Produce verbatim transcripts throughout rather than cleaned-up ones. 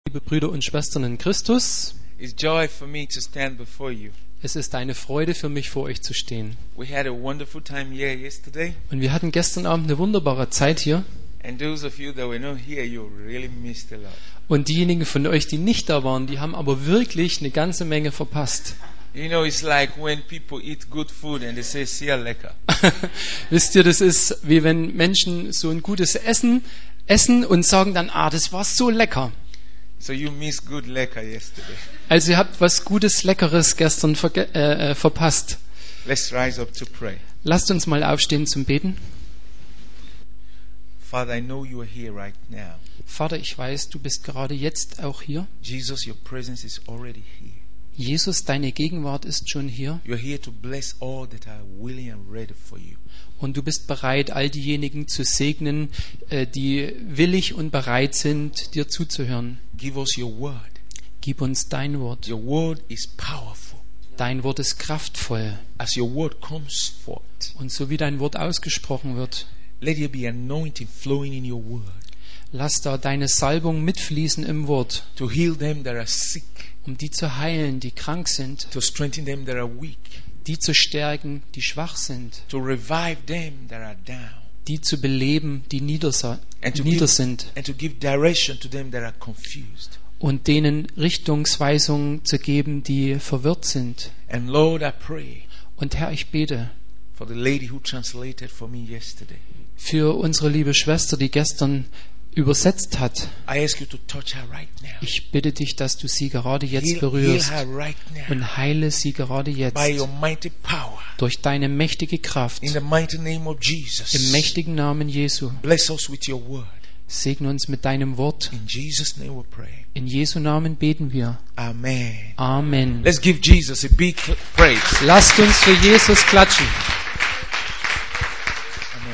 Liebe Brüder und Schwestern in Christus, It's joy for me to stand before you. es ist eine Freude für mich, vor euch zu stehen. We had a wonderful time here yesterday, Und wir hatten gestern Abend eine wunderbare Zeit hier. and those of you that were not here, you really missed a lot. Und diejenigen von euch, die nicht da waren, die haben aber wirklich eine ganze Menge verpasst. You know, it's like when people eat good food and they say, "Sehr lecker." Wisst ihr, das ist wie wenn Menschen so ein gutes Essen essen und sagen dann, ah, das war so lecker. So you missed good lecker yesterday. Also ihr habt was Gutes, Leckeres gestern verge- äh, äh, verpasst. Let's rise up to pray. Lasst uns mal aufstehen zum Beten. Father, I know you are here right now. Vater, ich weiß, du bist gerade jetzt auch hier. Jesus, your presence is already here. Jesus, deine Gegenwart ist schon hier. You're here to bless all that are willing and ready for you. Und du bist bereit, all diejenigen zu segnen, äh, die willig und bereit sind, dir zuzuhören. Give us your word. Gib uns dein Wort. Your word is powerful. Dein Wort ist kraftvoll. As your word comes forth, Und so wie dein Wort ausgesprochen wird, let there be anointing flowing in your word lass da deine Salbung mitfließen im Wort, to heal them that are sick, um die zu heilen, die krank sind, to strengthen them that are weak, die zu stärken, die schwach sind, to revive them that are down, die zu beleben, die nieder, and to nieder give, sind, and to give direction to them that are confused. und denen Richtungsweisungen zu geben, die verwirrt sind. And Lord, I pray Und Herr, ich bete for the lady who translated for me yesterday. für unsere liebe Schwester, die gestern übersetzt hat. I ask you to touch her right now. Ich bitte dich, dass du sie gerade jetzt Heal, heal berührst her right now und heile sie gerade jetzt by your mighty power. durch deine mächtige Kraft. In the mighty name of Jesus. Im mächtigen Namen Jesu. Bless us with your word. Segne uns mit deinem Wort. In Jesus' name we pray. In Jesu Namen beten wir. Amen. Amen. Let's give Jesus a big praise. Lasst uns für Jesus klatschen. Amen.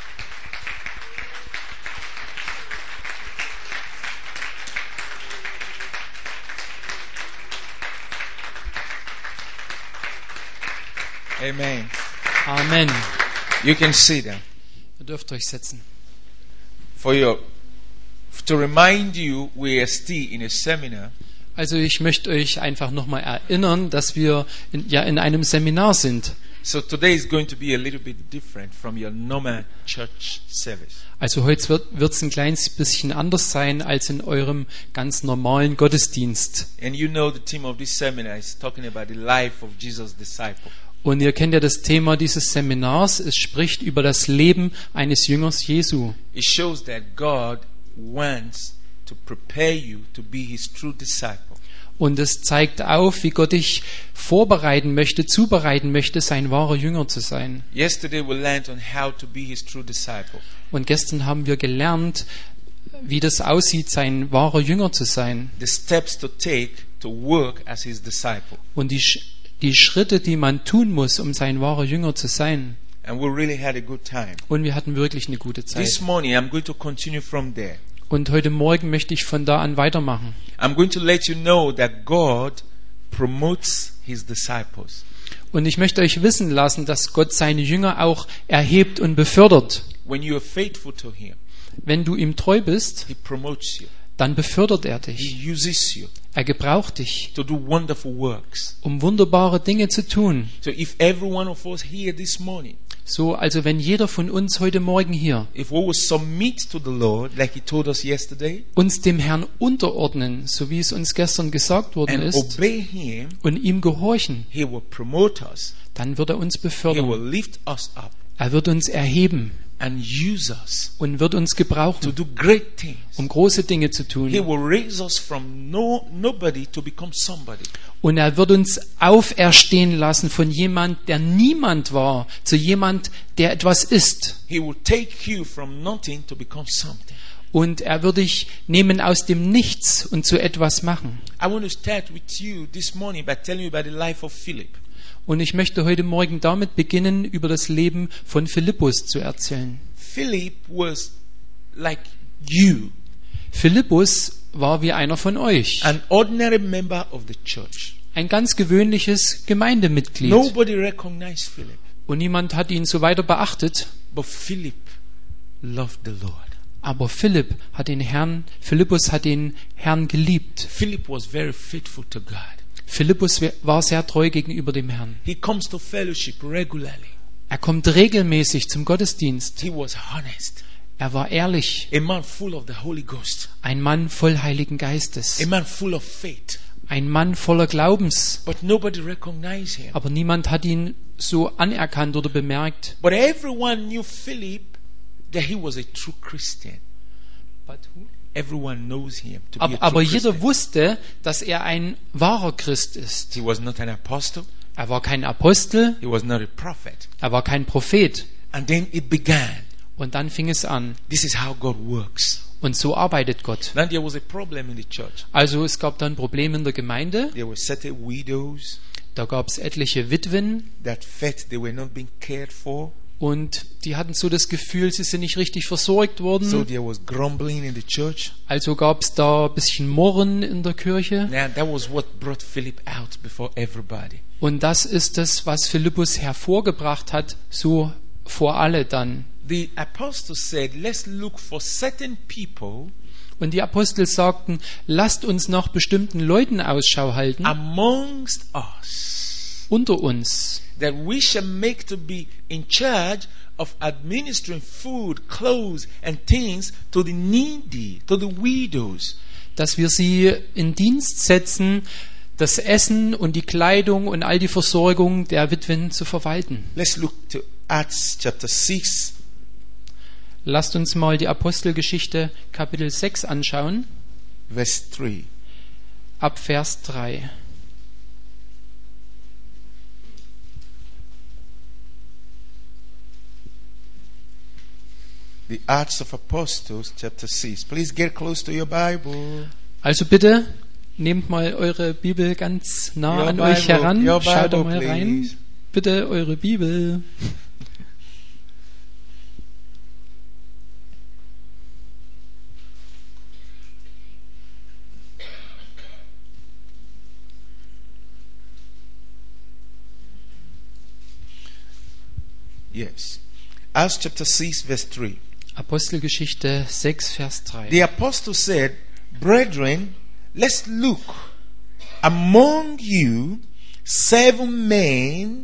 Amen. Amen. You can sit down. Ihr dürft euch setzen. For your, to remind you, we are still in a seminar. Also ich möchte euch einfach nochmal erinnern, dass wir in, ja in einem Seminar sind. So today is going to be a little bit different from your normal church service. Also heute wird es ein kleines bisschen anders sein als in eurem ganz normalen Gottesdienst. And you know the theme of this seminar is talking about the life of Jesus' disciple. Und ihr kennt ja das Thema dieses Seminars. Es spricht über das Leben eines Jüngers Jesu. It shows that God wants to prepare you to be His true disciple. Und es zeigt auf, wie Gott dich vorbereiten möchte, zubereiten möchte, sein wahrer Jünger zu sein. Yesterday we learned on how to be His true disciple. Und gestern haben wir gelernt, wie das aussieht, sein wahrer Jünger zu sein. The steps to take to work as His disciple. Und die, die Schritte, die man tun muss, um sein wahrer Jünger zu sein. And we really had a good time. Und wir hatten wirklich eine gute Zeit. This morning I'm going to continue from there. Und heute Morgen möchte ich von da an weitermachen. I'm going to let you know that God promotes His disciples. Und ich möchte euch wissen lassen, dass Gott seine Jünger auch erhebt und befördert. When you are faithful to Him, Wenn du ihm treu bist, He promotes you. dann befördert er He dich. uses you Er gebraucht dich, to do wonderful works. um wunderbare Dinge zu tun. So if every one of us here this morning, So, also wenn jeder von uns heute Morgen hier if we will submit to the Lord like He told us yesterday uns dem Herrn unterordnen, so wie es uns gestern gesagt worden and ist, obey Him, und ihm gehorchen, He will promote us. dann wird er uns He will befördern. lift us up Er wird uns erheben and use us und wird uns to gebrauchen, do great things. um große Dinge zu He tun. will raise us from no nobody to become somebody. Und er wird uns auferstehen lassen von jemand, der niemand war, zu jemand, der etwas ist. He will take you from nothing to become something. Und er wird dich nehmen aus dem Nichts und zu etwas machen. I want to start with you this morning by telling you about the life of Philip. Und ich möchte heute Morgen damit beginnen, über das Leben von Philippus zu erzählen. Philip was like you, Philippus war wie einer von euch, an ordinary member of the church. ein ganz gewöhnliches Gemeindemitglied. Nobody recognized Philip, Und niemand hat ihn so weiter beachtet. but Philip loved the Lord. Aber Philipp hat den Herrn, Philippus hat den Herrn geliebt. Philip was very faithful to God. Philippus war sehr treu gegenüber dem Herrn. He comes to fellowship regularly. Er kommt regelmäßig zum Gottesdienst. He was honest. Er war ehrlich. A man full of the Holy Ghost. Ein Mann voll Heiligen Geistes. A man full of faith. Ein Mann voller Glaubens. But nobody recognized him. Aber niemand hat ihn so anerkannt oder bemerkt. But everyone knew Philip that he was a true Christian. But who? Everyone knows him to be Aber, a true aber jeder Christian. wusste, dass er ein wahrer Christ ist. He was not an apostle. Er war kein Apostel, He was not a prophet. er war kein Prophet. And then it began. Und dann fing es an. This is how God works. Und so arbeitet Gott. Then there was a problem in the church. Also es gab dann Probleme in der Gemeinde. There were certain widows Da gab es etliche Witwen that felt they were not being cared for. und die hatten so das Gefühl, sie sind nicht richtig versorgt So worden. there was grumbling in the church. Also gab es da ein bisschen Murren in der Kirche. Now that was what brought Philip out before everybody. Und das ist das, was Philippus hervorgebracht hat, so vor alle dann. The apostles said, let's look for certain people Und die Apostel sagten, lasst uns nach bestimmten Leuten Ausschau halten amongst us unter uns, that we shall make to be in charge of administering food, clothes and things to the needy, to the widows. dass wir sie in Dienst setzen, das Essen und die Kleidung und all die Versorgung der Witwen zu verwalten. Let's look to Acts chapter six. Lasst uns mal die Apostelgeschichte Kapitel sechs anschauen, Verse three. ab Vers drei. The Acts of Apostles, chapter six. Please get close to your Bible. Also bitte, nehmt mal eure Bibel ganz nah Your an euch Bible, heran, your schaut da Bible, mal rein. please. Bitte eure Bibel. Yes. Acts chapter six, verse three. Apostelgeschichte sechs, Vers drei. The apostle said, brethren, let's look among you seven men,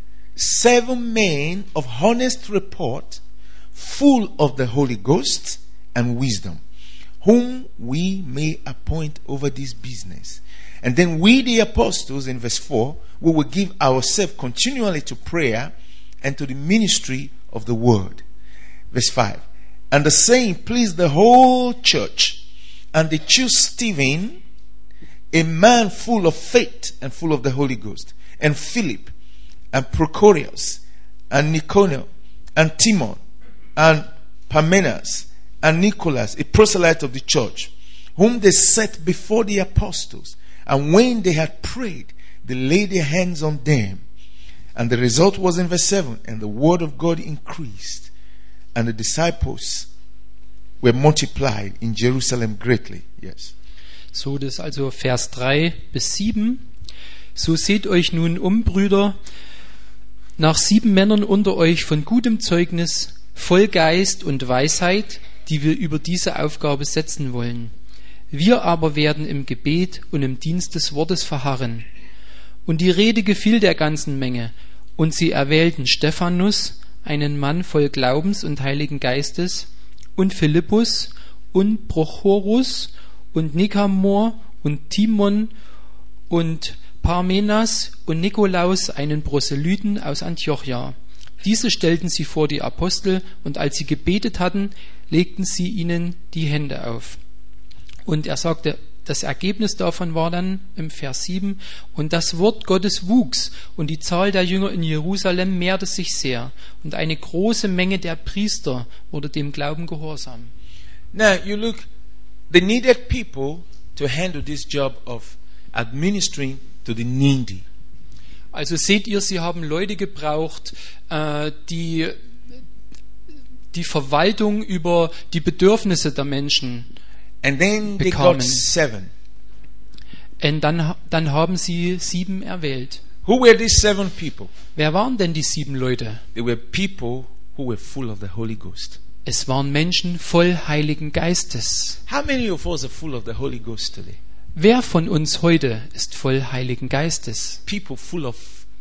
seven men of honest report, full of the Holy Ghost and wisdom, whom we may appoint over this business. And then we, the apostles, in verse four, we will give ourselves continually to prayer and to the ministry of the word. Verse five. And the saying pleased the whole church, and they chose Stephen, a man full of faith and full of the Holy Ghost, and Philip, and Prochorus, and Nicanor, and Timon, and Parmenas, and Nicholas, a proselyte of the church, whom they set before the apostles. And when they had prayed, they laid their hands on them. And the result was in verse seven, and the word of God increased, and the disciples were multiplied in Jerusalem greatly. Yes. So, das ist also Vers drei bis sieben. So seht euch nun um, Brüder, nach sieben Männern unter euch von gutem Zeugnis, voll Geist und Weisheit, die wir über diese Aufgabe setzen wollen. Wir aber werden im Gebet und im Dienst des Wortes verharren. Und die Rede gefiel der ganzen Menge, und sie erwählten Stephanus, einen Mann voll Glaubens und Heiligen Geistes, und Philippus, und Prochorus, und Nikanor, und Timon, und Parmenas, und Nikolaus, einen Proselyten aus Antiochia. Diese stellten sie vor die Apostel, und als sie gebetet hatten, legten sie ihnen die Hände auf. Und er sagte, das Ergebnis davon war dann im Vers sieben, und das Wort Gottes wuchs, und die Zahl der Jünger in Jerusalem mehrte sich sehr, und eine große Menge der Priester wurde dem Glauben gehorsam. Now you look, they needed people to handle this job of administering to the needy. Also seht ihr, sie haben Leute gebraucht, äh, die die Verwaltung über die Bedürfnisse der Menschen And then they bekamen. got seven. Und dann, dann haben sie sieben erwählt. Who were these seven people? Wer waren denn die sieben Leute? They were people who were full of the Holy Ghost. Es waren Menschen voll Heiligen Geistes. How many of us are full of the Holy Ghost today? Wer von uns heute ist voll Heiligen Geistes? People full of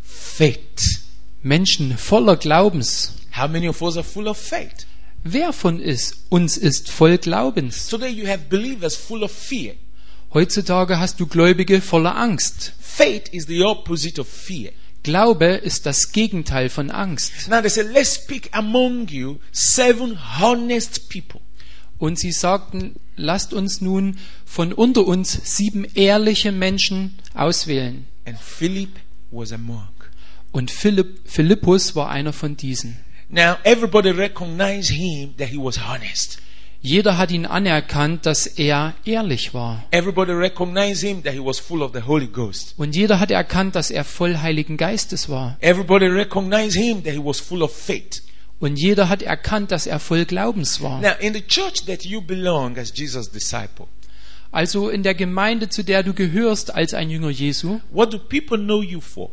faith. Menschen voller Glaubens. How many of us are full of faith? Wer von ist, uns ist voll Glaubens? Today you have believers full of fear. Heutzutage hast du Gläubige voller Angst. Faith is the opposite of fear. Glaube ist das Gegenteil von Angst. Now they say, let's pick among you seven honest people. Und sie sagten, lasst uns nun von unter uns sieben ehrliche Menschen auswählen. And Philip was among. Und Philipp, Philippus war einer von diesen. Now everybody recognized him that he was honest. Jeder hat ihn anerkannt, dass er ehrlich war. Everybody recognized him that he was full of the Holy Ghost. Und jeder hat erkannt, dass er voll Heiligen Geistes war. Everybody recognized him that he was full of faith. Und jeder hat erkannt, dass er voll Glaubens war. Now in the church that you belong as Jesus' disciple, Also in der Gemeinde, zu der du gehörst als ein Jünger Jesu, what do people know you for?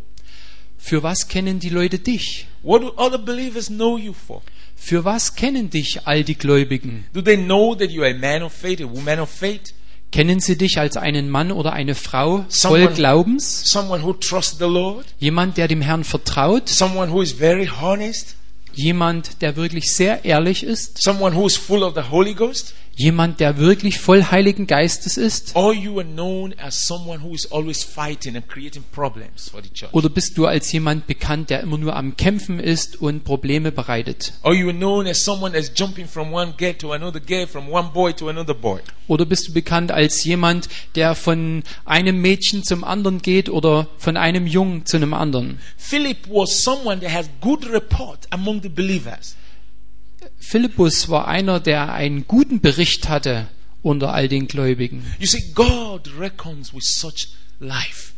für was kennen die Leute dich? What do other believers know you for? Für was kennen dich all die Gläubigen? Do they know that you are a man of faith, a woman of faith? Kennen sie dich als einen Mann oder eine Frau voll Someone- Glaubens? Someone who trusts the Lord? Jemand, der dem Herrn vertraut? Someone who is very honest? Jemand, der wirklich sehr ehrlich ist? Someone who is full of the Holy Ghost? Jemand, der wirklich voll Heiligen Geistes ist? Or you are known as someone who is always fighting and creating problems for the church? Oder bist du als jemand bekannt, der immer nur am Kämpfen ist und Probleme bereitet? Or you are known as someone that's jumping from one girl to another girl, from one boy to another boy? Oder bist du bekannt als jemand, der von einem Mädchen zum anderen geht oder von einem Jungen zu einem anderen? Philip was someone that has good report among the believers. Philippus war einer, der einen guten Bericht hatte unter all den Gläubigen. You see, God reckons with such life.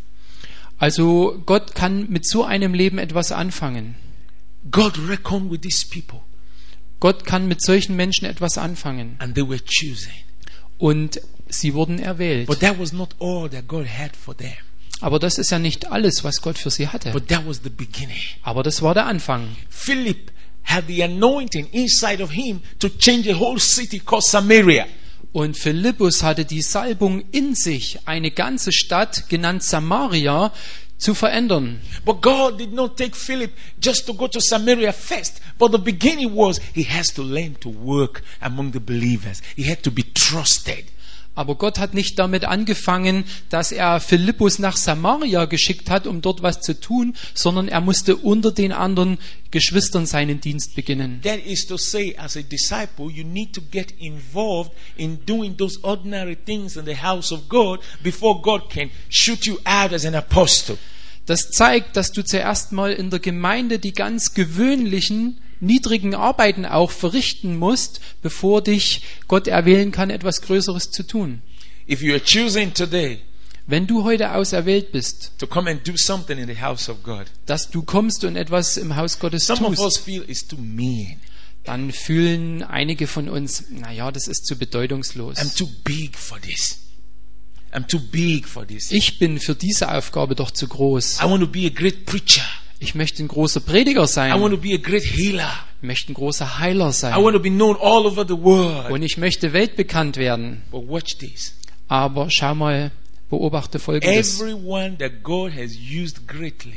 Also Gott kann mit so einem Leben etwas anfangen. God reckoned with these people, Gott kann mit solchen Menschen etwas anfangen. and they were choosing. Und sie wurden erwählt. But that was not all that God had for them. Aber das ist ja nicht alles, was Gott für sie hatte. But that was the beginning. Aber das war der Anfang. Philip had the anointing inside of him to change a whole city called Samaria. Und Philippus hatte die Salbung in sich, eine ganze Stadt, genannt Samaria, zu verändern. But God did not take Philip just to go to Samaria first. But the beginning was he has to learn to work among the believers. He had to be trusted. Aber Gott hat nicht damit angefangen, dass er Philippus nach Samaria geschickt hat, um dort was zu tun, sondern er musste unter den anderen Geschwistern seinen Dienst beginnen. That is to say, as a disciple, you need to get involved in doing those ordinary things in the house of God before God can shoot you out as an apostle. Das zeigt, dass du zuerst mal in der Gemeinde die ganz gewöhnlichen, niedrigen Arbeiten auch verrichten musst, bevor dich Gott erwählen kann, etwas Größeres zu tun. If you are choosing today Wenn du heute auserwählt bist, to come and do something in the house of God, dass du kommst und etwas im Haus Gottes some of us tust, feel it's too mean. dann fühlen einige von uns, naja, das ist zu bedeutungslos. I'm too big for this. I'm too big for this. Ich bin für diese Aufgabe doch zu groß. I want to be a great preacher. Ich möchte ein großer Prediger sein. I want to be a great healer. Ich möchte ein großer Heiler I want sein. to be known all over the world. Und ich möchte weltbekannt werden. But watch this. Aber schau mal, beobachte Folgendes. Everyone that God has used greatly,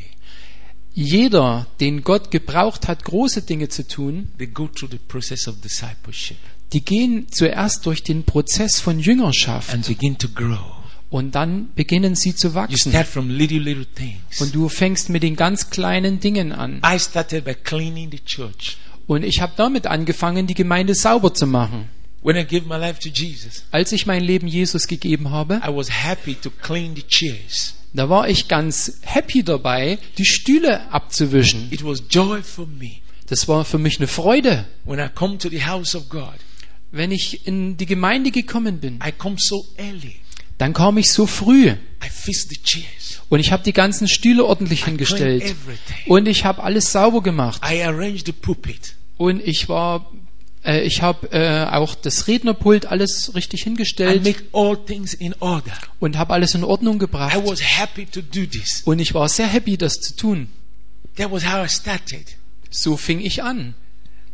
Jeder, den Gott gebraucht hat, große Dinge zu tun, they go through the process of discipleship die gehen zuerst durch den Prozess von Jüngerschaft and begin to grow. und dann beginnen sie zu You wachsen. start from little, little things. Und du fängst mit den ganz kleinen Dingen an. I started by cleaning the church. Und ich habe damit angefangen, die Gemeinde sauber zu machen. When I gave my life to Jesus, Als ich mein Leben Jesus gegeben habe, I was happy to clean the chairs. da war ich ganz happy dabei, die Stühle abzuwischen. It was joy for me. Das war für mich eine Freude. When I come to the house of God, Wenn ich in die Gemeinde gekommen bin, I come so early. dann kam ich so früh I fix the chairs. und ich habe die ganzen Stühle ordentlich I clean hingestellt everything. und ich habe alles sauber gemacht I arrange the pulpit. und ich war, äh, ich habe äh, auch das Rednerpult alles richtig I hingestellt make all things in order. und habe alles in Ordnung I gebracht was happy to do this. und ich war sehr happy, das zu tun. That was how I started. So fing ich an.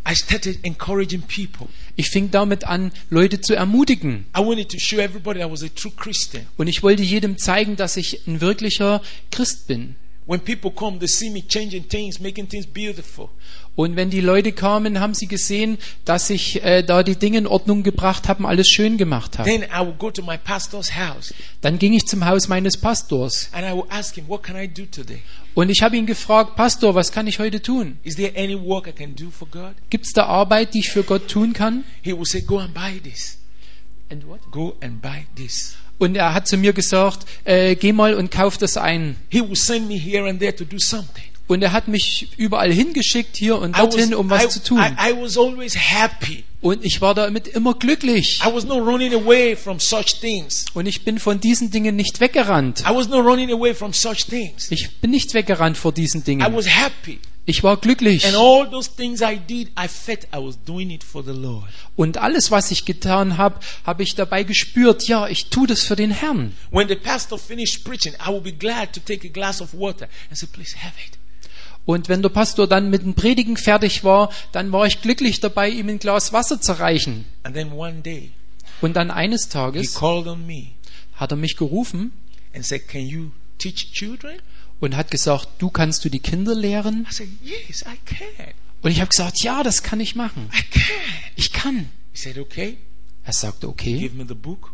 I started encouraging people. Ich fing damit an, Leute zu ermutigen. I wanted to show everybody I was a true Christian. Und ich wollte jedem zeigen, dass ich ein wirklicher Christ bin. When people come, they see me changing things, making things beautiful. Und wenn die Leute kamen, haben sie gesehen, dass ich äh, da die Dinge in Ordnung gebracht habe, alles schön gemacht habe. Then I would go to my pastor's house Dann ging ich zum Haus meines Pastors and I would ask him, what can I do today? und ich habe ihn gefragt, Pastor, was kann ich heute tun? Is there any work I can do for God? Gibt es da Arbeit, die ich für Gott tun kann? He would say, go and buy this. And what? Go and buy this. Und er hat zu mir gesagt, äh, geh mal und kauf das ein. He would send me here and there to do something. Und er hat mich überall hingeschickt, hier und I was, dorthin, um was I, zu tun. I, I was always happy. Und ich war damit immer glücklich. I was not running away from such things. Und ich bin von diesen Dingen nicht weggerannt. I was not running away from such things. Ich bin nicht weggerannt vor diesen I Dingen. was happy. Ich war glücklich. And all those things I did, I felt I was doing it for the Lord. Und alles, was ich getan habe, habe ich dabei gespürt, ja, ich tue das für den Herrn. When the pastor finished preaching, I would be glad to take a glass of water and say, please have it. Und wenn der Pastor dann mit dem Predigen fertig war, dann war ich glücklich dabei, ihm ein Glas Wasser zu reichen. And then one day, Und dann eines he Tages called on me hat er mich gerufen and said, can you teach children? und hat gesagt, du kannst du die Kinder lehren? I said, yes, I can. Und ich habe gesagt, ja, das kann ich machen. I can. Ich kann. He said, okay. Er sagte, okay. Give me the book.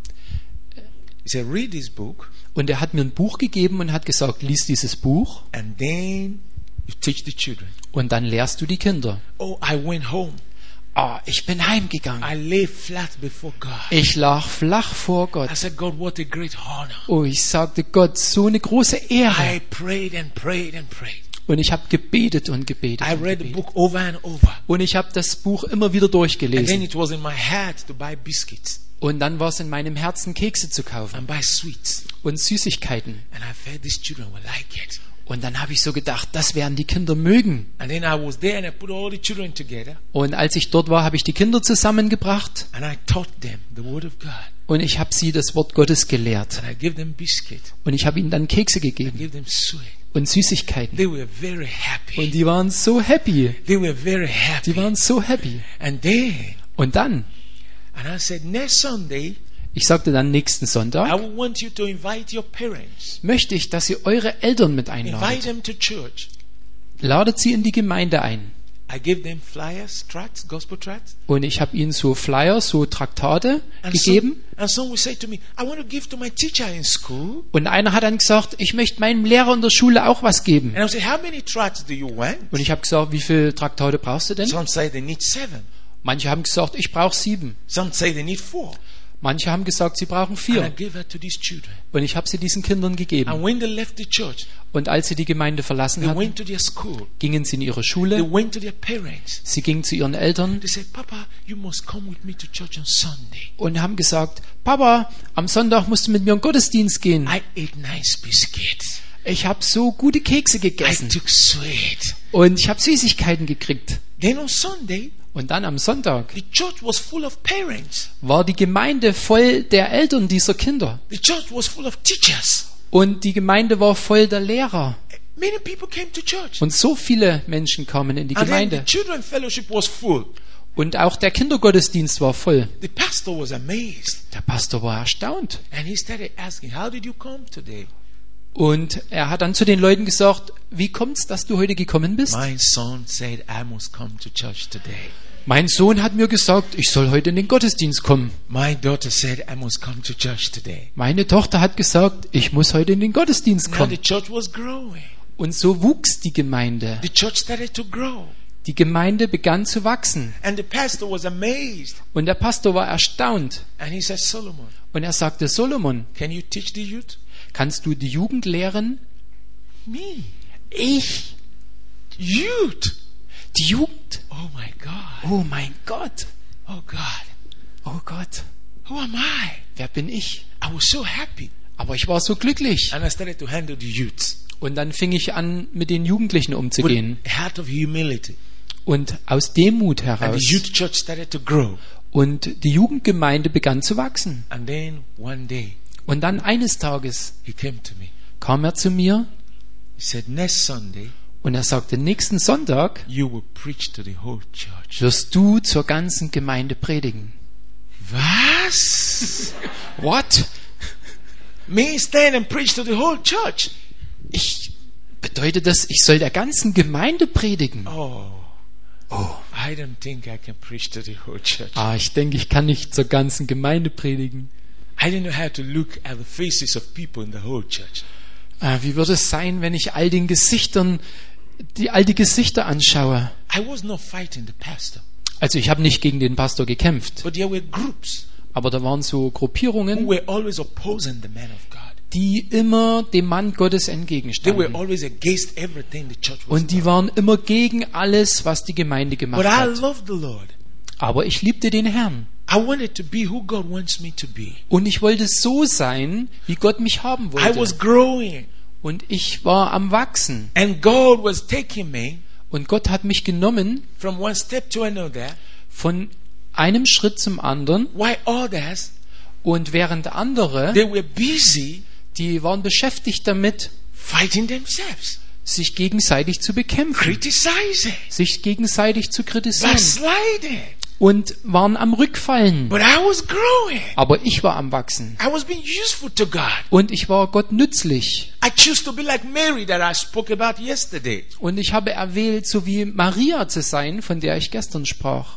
He said, read this book. Und er hat mir ein Buch gegeben und hat gesagt, lies dieses Buch And then you teach the children. und dann lehrst du die Kinder. Oh, I went home. Ah, ich bin heimgegangen. I lay flat before God. Ich lag flach vor Gott. I said, God, what a great honor. Oh, ich sagte Gott, so eine große Ehre. I prayed and prayed and prayed. Und ich habe gebetet und gebetet. I und read the gebetet. book over and over. Und ich habe das Buch immer wieder And then durchgelesen. it was in my heart to buy biscuits Und dann war es in meinem Herzen, Kekse zu kaufen and buy sweets. und Süßigkeiten. And I felt these children will like it. Und dann habe ich so gedacht, das werden die Kinder mögen. And then I was there and I put all the children together Und als ich dort war, habe ich die Kinder zusammengebracht and I taught them the word of God. und ich habe sie das Wort Gottes gelehrt. And I gave them biscuit. Und ich habe ihnen dann Kekse I gegeben gave them sweet. und Süßigkeiten. They were very happy. Und die waren so happy. They were very Die happy. waren so happy. And then, Und dann, and I said, next Sunday, ich sagte dann nächsten I Sonntag, will want you to invite your parents. möchte ich, dass ihr eure Eltern mit Invite einladet. them to church. Ladet sie in die Gemeinde ein. I gave them flyers, tracts, gospel tracts. Und ich habe ihnen so Flyer, so Traktate And gegeben. some, and some will say to me, I want to give to my teacher in school. Und einer hat dann gesagt, ich möchte meinem Lehrer in der Schule auch was geben. And I say, how many tracts do you want? Und ich habe gesagt, wie viele Traktate brauchst du denn? Some say they need seven. Manche haben gesagt, ich brauche sieben. Some say they need four. Manche haben gesagt, sie brauchen And I vier. gave her to these children. Und ich habe sie diesen Kindern And gegeben. when they left the church, Und als sie die Gemeinde verlassen they hatten, went to their school. gingen sie in ihre They Schule. went to their parents. Sie gingen zu ihren Eltern They said, Papa, you must come with me to church on Sunday. und haben gesagt, Papa, am Sonntag musst du mit mir in den Gottesdienst gehen. I ate nice biscuits. Ich habe so gute Kekse I gegessen took sweet. und ich habe Süßigkeiten gekriegt. Then on Sunday, Und dann am Sonntag the church was full of parents. war die Gemeinde voll der Eltern dieser Kinder. The church was full of teachers. Und die Gemeinde war voll der Lehrer. Many people came to church. Und so viele Menschen kamen in die And then the Gemeinde. children fellowship was full. Und auch der Kindergottesdienst war voll. The pastor was amazed. Der Pastor war erstaunt. And he started asking, how did you come today? Und er hat dann zu den Leuten gesagt, wie kommt's, dass du heute gekommen bist? My son said, I must come to church today. Mein Sohn hat mir gesagt, ich soll heute in den Gottesdienst kommen. My daughter said, I must come to church today. Meine Tochter hat gesagt, ich muss heute in den Gottesdienst Now the kommen. church was growing. Und so wuchs die Gemeinde. The church started to grow. Die Gemeinde begann zu wachsen. And the pastor was amazed. Und der Pastor war erstaunt. And he said, Solomon, Und er sagte, Solomon, can you teach the youth? kannst du die Jugend lehren? Me? Ich? Youth? Die Jugend? Oh my God. Oh mein Gott. Oh God. Oh Gott. Who am I? Wer bin ich? I was so happy. Aber ich war so glücklich. And I started to handle the youths Und dann fing ich an, mit den Jugendlichen with umzugehen. a heart of humility. Und aus Demut And heraus. the youth church started to grow. Und die Jugendgemeinde begann zu wachsen. And then one day Und dann eines Tages he came to me. kam er zu mir He said, next Sunday, Und er sagte, nächsten Sonntag you will preach to the whole church. wirst du zur ganzen Gemeinde predigen. Was? What? Me stand and preach to the whole church? Ich bedeutet das, ich soll der ganzen Gemeinde predigen? Oh, Oh. I don't think I can preach to the whole church. Ah, ich denke, ich kann nicht zur ganzen Gemeinde predigen. I didn't know how to look at the faces of people in the whole church. Ah, wie würde es sein, wenn ich all den Gesichtern, die all die Gesichter anschaue? I was not fighting the pastor, Also ich habe nicht gegen den Pastor gekämpft, but there were groups aber da waren so who Gruppierungen, were always opposing the man of God. die immer dem Mann Gottes They were entgegenstanden. always against everything the church was Und die doing. waren immer gegen alles, was die Gemeinde gemacht But I hat. love the Lord. Aber ich liebte den Herrn. I wanted to be who God wants me to be. Und ich wollte so sein, wie Gott mich haben I wollte. was growing, Und ich war am Wachsen. and God was taking me Und Gott hat mich genommen from one step to another, von einem Schritt zum anderen. while others, Und während andere, they were busy die waren beschäftigt damit, fighting themselves, sich gegenseitig zu bekämpfen, criticizing, sich gegenseitig zu kritisieren backsliding. und waren am Rückfallen. But I was growing. Aber ich war am Wachsen. I was being useful to God. Und ich war Gott nützlich. I choose to be like Mary that I spoke about yesterday. Und ich habe erwählt, so wie Maria zu sein, von der ich gestern sprach.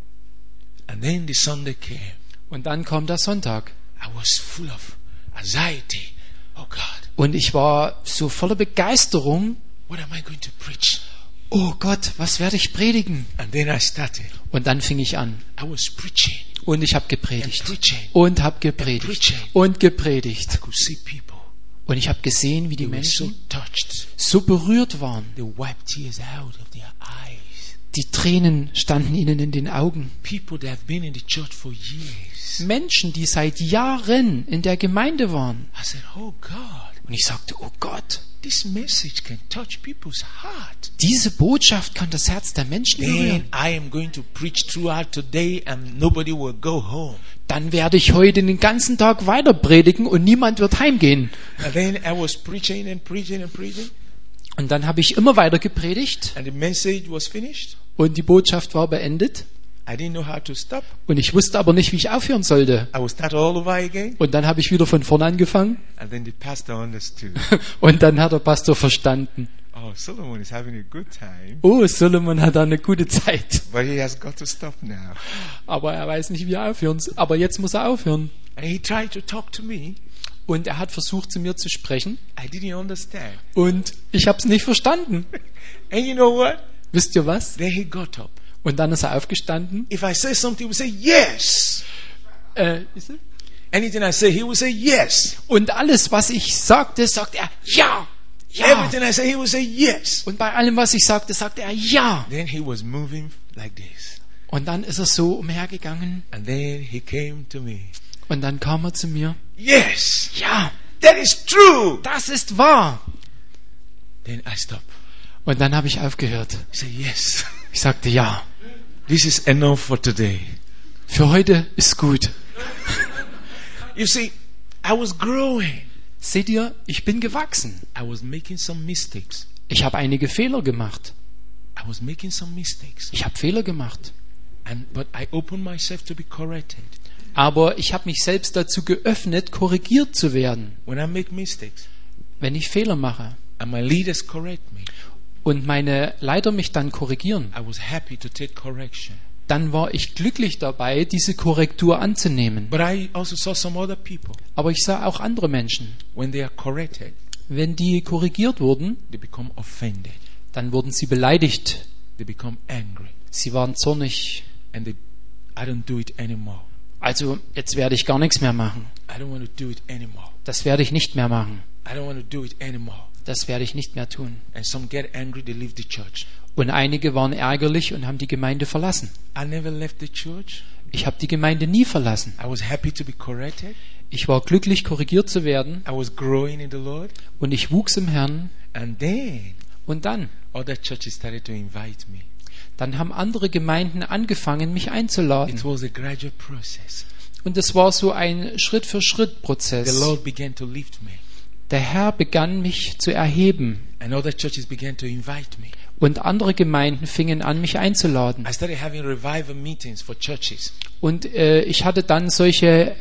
And then the Sunday came. Und dann kam der Sonntag. I was full of anxiety. Oh God, Und ich war so voller Begeisterung. what am I going to preach? Oh Gott, was werde ich predigen? And then I started. Und dann fing ich an. I was preaching Und ich habe and gepredigt. preaching. Und habe gepredigt. Und I gepredigt. could see people. Und ich habe gesehen, wie die They were so Menschen touched. so berührt waren. They wiped tears out of their eyes. Die Tränen standen ihnen in den Augen. People that have been in the church for years. Menschen, die seit Jahren in der Gemeinde waren. I said, oh God, Und ich sagte, oh Gott, this message can touch people's heart. diese Botschaft kann das Herz der Menschen Then berühren. I am going to preach throughout today and nobody will go home. Dann werde ich heute den ganzen Tag weiter predigen und niemand wird heimgehen. And then I was preaching and preaching and preaching. Und dann habe ich immer weiter gepredigt And the message was finished. und die Botschaft war beendet. I didn't know how to stop. Und ich wusste aber nicht, wie ich aufhören sollte. I would start all over again. Und dann habe ich wieder von vorne angefangen. And then the pastor understood. Und dann hat der Pastor verstanden. Oh, Solomon is having a good time. Oh, Solomon hat da eine gute Zeit. But he has got to stop now. Aber er weiß nicht, wie er aufhören soll. Aber jetzt muss er aufhören. And he tried to talk to me. Und er hat versucht, zu mir zu sprechen. I didn't understand. Und ich habe es nicht verstanden. And you know what? Wisst ihr was? Then he got up. Und dann ist er aufgestanden. If I say something, he would say yes. Äh, ist er? Anything I say, he would say yes. Und alles, was ich sagte, sagt er ja. Ja. Everything I say, he would say yes. Und bei allem, was ich sagte, sagte er ja. Then he was moving like this. Und dann ist er so umhergegangen. And then he came to me. Und dann kam er zu mir. Yes, Ja, that is true. das ist wahr. Then I stopped. Und dann habe ich aufgehört. He said, yes, Ich sagte ja. this is enough for today. Für heute ist gut. You see, I was growing. Seht ihr, ich bin gewachsen. I was making some mistakes. Ich habe einige Fehler gemacht. I was making some mistakes. Ich habe Fehler gemacht. And but I opened myself to be corrected. Aber ich habe mich selbst dazu geöffnet, korrigiert zu werden, When I make mistakes wenn ich Fehler mache. and my leaders correct me, Und meine Leiter mich dann korrigieren. I was happy to take correction. Dann war ich glücklich dabei, diese Korrektur anzunehmen. But I also saw some other people. Aber ich sah auch andere Menschen. When they are corrected, Wenn die korrigiert wurden, they become offended. dann wurden sie beleidigt. They become angry. Sie waren zornig. And they, I don't do it anymore. Also, jetzt werde ich gar nichts mehr machen. I don't want to do it anymore. Das werde ich nicht mehr machen. I don't want to do it anymore. Das werde ich nicht mehr tun. And some get angry, they leave the church. Und einige waren ärgerlich und haben die Gemeinde verlassen. I never left the church. Ich habe die Gemeinde nie verlassen. I was happy to be corrected. Ich war glücklich, korrigiert zu werden. I was growing in the Lord. Und ich wuchs im Herrn. And then Und dann, other churches started to invite me. dann haben andere Gemeinden angefangen, mich einzuladen. It was a gradual process. Und es war so ein The Schritt-für-Schritt-Prozess. Lord began to lift me. Der Herr begann mich zu erheben and other churches began to invite me. und andere Gemeinden fingen an, mich einzuladen. I started having revival meetings for churches. Und äh, ich hatte dann solche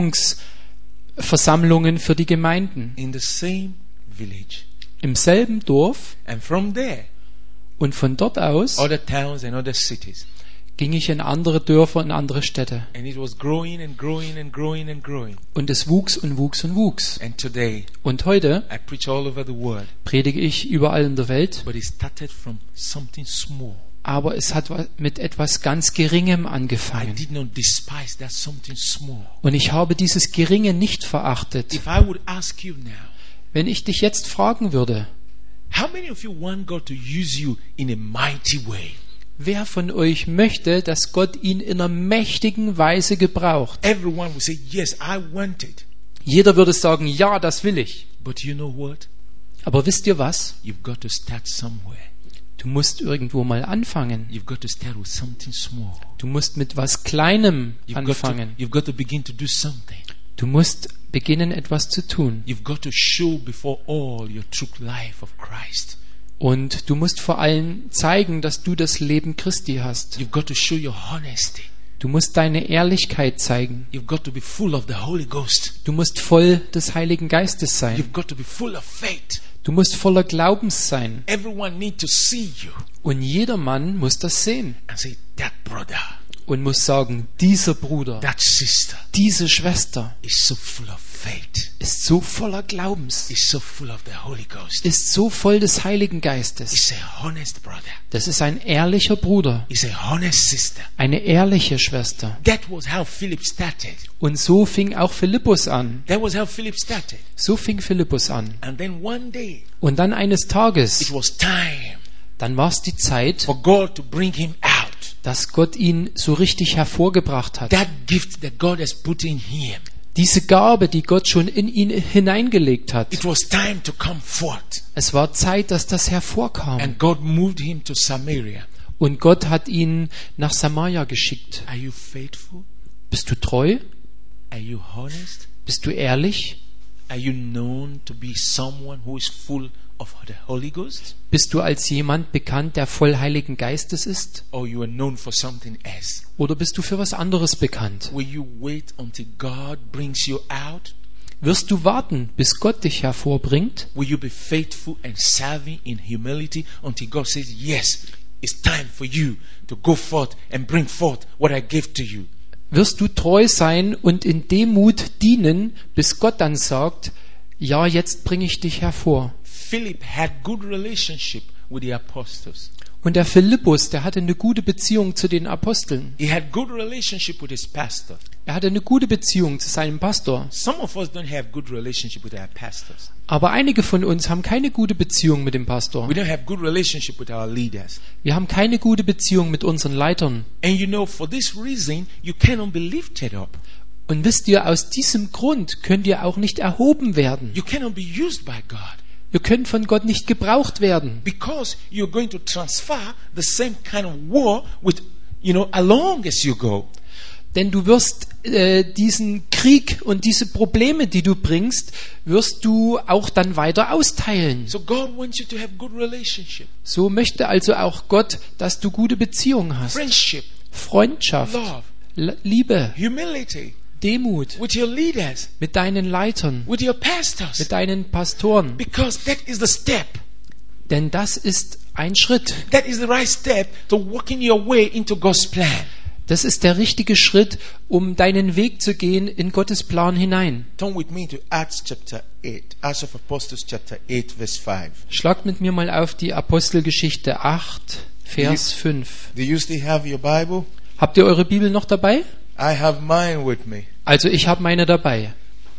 Erweckungsversammlungen für die Gemeinden In the same village. im selben Dorf. And from there, Und von dort aus other towns and other cities. ging ich in andere Dörfer und andere Städte. And it was growing and growing and growing and growing. Und es wuchs und wuchs und wuchs. And today, Und heute I preach all over the world. predige ich überall in der Welt, But it started from something small. aber es hat mit etwas ganz Geringem I angefangen. did not despise that something small. Und ich habe dieses Geringe nicht verachtet. If I would ask you now, Wenn ich dich jetzt fragen würde, how many of you want God to use you in a mighty way? wer von euch möchte, dass Gott ihn in einer mächtigen Weise gebraucht? Everyone will say, yes, I want it. Jeder würde sagen, ja, das will ich. But you know what? Aber wisst ihr was? You've got to start somewhere. Du musst irgendwo mal anfangen. You've got to start with something small. Du musst mit was Kleinem You've got to, anfangen. you've got to begin to do something. Du musst beginnen, etwas zu tun. You've got to show before all your true life of Christ. Und du musst vor allem zeigen, dass du das Leben Christi hast. You've got to show your honesty. Du musst deine Ehrlichkeit zeigen. You've got to be full of the Holy Ghost. Du musst voll des Heiligen Geistes sein. You've got to be full of faith. Du musst voller Glaubens sein. Everyone needs to see you Und jedermann muss das sehen and say, that brother, und muss sagen, dieser Bruder, that sister diese Schwester is so full of faith, ist so voller Glaubens, is so full of the Holy Ghost. ist so voll des Heiligen Geistes. Is a honest brother. Das ist ein ehrlicher Bruder, Is a honest sister. eine ehrliche Schwester. That was how Philip started. Und so fing auch Philippus an. That was how Philip started. So fing Philippus an. And then one day, Und dann eines it Tages, was time dann war es die Zeit, for God to bring him out. dass Gott ihn so richtig hervorgebracht hat. That gift that God has put in him. Diese Gabe, die Gott schon in ihn hineingelegt hat. It was time to come forth. Es war Zeit, dass das hervorkam. And God moved him to Samaria. Und Gott hat ihn nach Samaria geschickt. Are you faithful? Bist du treu? Are you honest? Bist du ehrlich? Are you known to be someone who is full of the Holy Ghost? Bist du als jemand bekannt, der voll Heiligen Geistes ist? Or you are known for something else? Oder bist du für was anderes bekannt? Will you wait until God brings you out? Wirst du warten, bis Gott dich hervorbringt? Will you be faithful and serving in humility until God says, yes, it's time for you to go forth and bring forth what I gave to you? Wirst du treu sein und in Demut dienen, bis Gott dann sagt, ja, jetzt bringe ich dich hervor. Philip had good relationship with the apostles. Und der Philippus, der hatte eine gute Beziehung zu den Aposteln. He had good relationship with his pastor. Er hatte eine gute Beziehung zu seinem Pastor. Some of us don't have good relationship with our pastors. Aber einige von uns haben keine gute Beziehung mit dem Pastor. We don't have good relationship with our leaders. Wir haben keine gute Beziehung mit unseren Leitern. And you know, for this reason, you cannot be lifted up. Und wisst ihr, aus diesem Grund könnt ihr auch nicht erhoben werden. You cannot be used by God. Ihr könnt von Gott nicht gebraucht werden. Because you're going to transfer the same kind of war with, you know, along as you go. Denn du wirst äh, diesen Krieg und diese Probleme, die du bringst, wirst du auch dann weiter austeilen. So God wants you to have good relationship, So möchte also auch Gott, dass du gute Beziehungen hast. friendship, Freundschaft, love, L- Liebe, humility Demut with your leaders, mit deinen Leitern, with your pastors. mit deinen Pastoren. Because that is the step. Denn das ist ein Schritt. That is the right step to walking your way into God's plan. Das ist der richtige Schritt, um deinen Weg zu gehen in Gottes Plan hinein. Turn with me to Acts chapter eight. Acts of Apostles chapter eight verse five. Schlagt mit mir mal auf die Apostelgeschichte acht, Vers fünf. Do you still have your Bible? Habt ihr eure Bibel noch dabei? I have mine with me. Also ich habe meine dabei.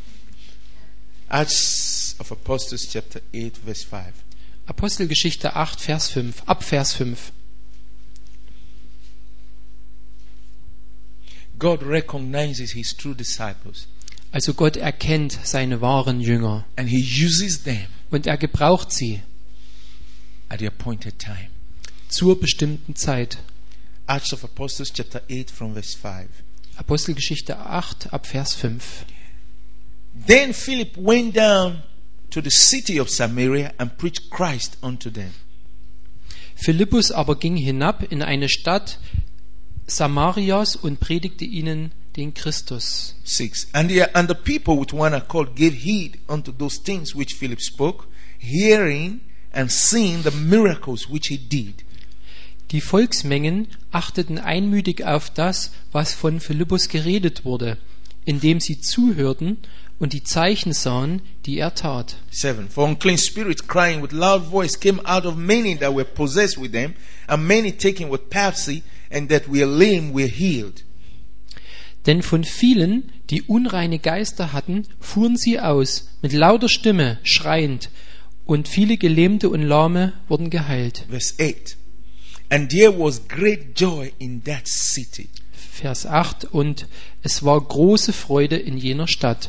Acts of Apostles chapter eight verse five. Apostelgeschichte acht, Vers fünf. Ab Vers fünf. God recognizes his true disciples Also Gott erkennt seine wahren Jünger and he uses them und er gebraucht sie at the appointed time. zur bestimmten Zeit. Acts of Apostles chapter eight from verse five. Apostelgeschichte acht, ab Vers fünf. Then Philip went down to the city of Samaria and preached Christ unto them. Philippus aber ging hinab in eine Stadt Samarias und predigte ihnen den Christus. six. And the, and the people with one accord gave heed unto those things which Philip spoke, hearing and seeing the miracles which he did. Die Volksmengen achteten einmütig auf das, was von Philippus geredet wurde, indem sie zuhörten und die Zeichen sahen, die er tat. seven. For unclean spirits crying with loud voice came out of many that were possessed with them, and many taken with palsy, and that were lame were healed. Denn von vielen, die unreine Geister hatten, fuhren sie aus, mit lauter Stimme, schreiend, und viele Gelähmte und Lahme wurden geheilt. Verse eight. And there was great joy in that city. Vers acht. Und es war große Freude in jener Stadt.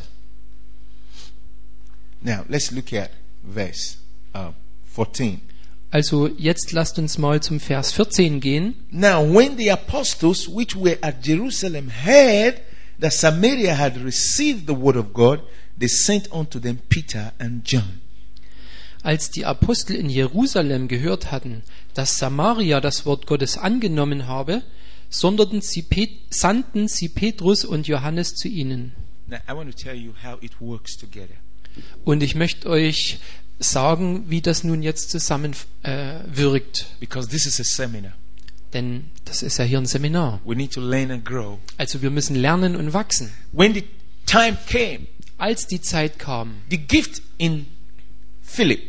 Now, let's look at verse uh, fourteen. Also jetzt lasst uns mal zum Vers vierzehn gehen. Now, when the apostles which were at Jerusalem heard that Samaria had received the word of God, they sent unto them Peter and John. Als die Apostel in Jerusalem gehört hatten, dass Samaria das Wort Gottes angenommen habe, sonderten sie Pet- sandten sie Petrus und Johannes zu ihnen. Now, I want to tell you how it works together. Und ich möchte euch sagen, wie das nun jetzt zusammen äh, wirkt. Because this is a seminar. Denn das ist ja hier ein Seminar. We need to learn and grow. Also wir müssen lernen und wachsen. When the time came, Als die Zeit kam, the gift in Philip,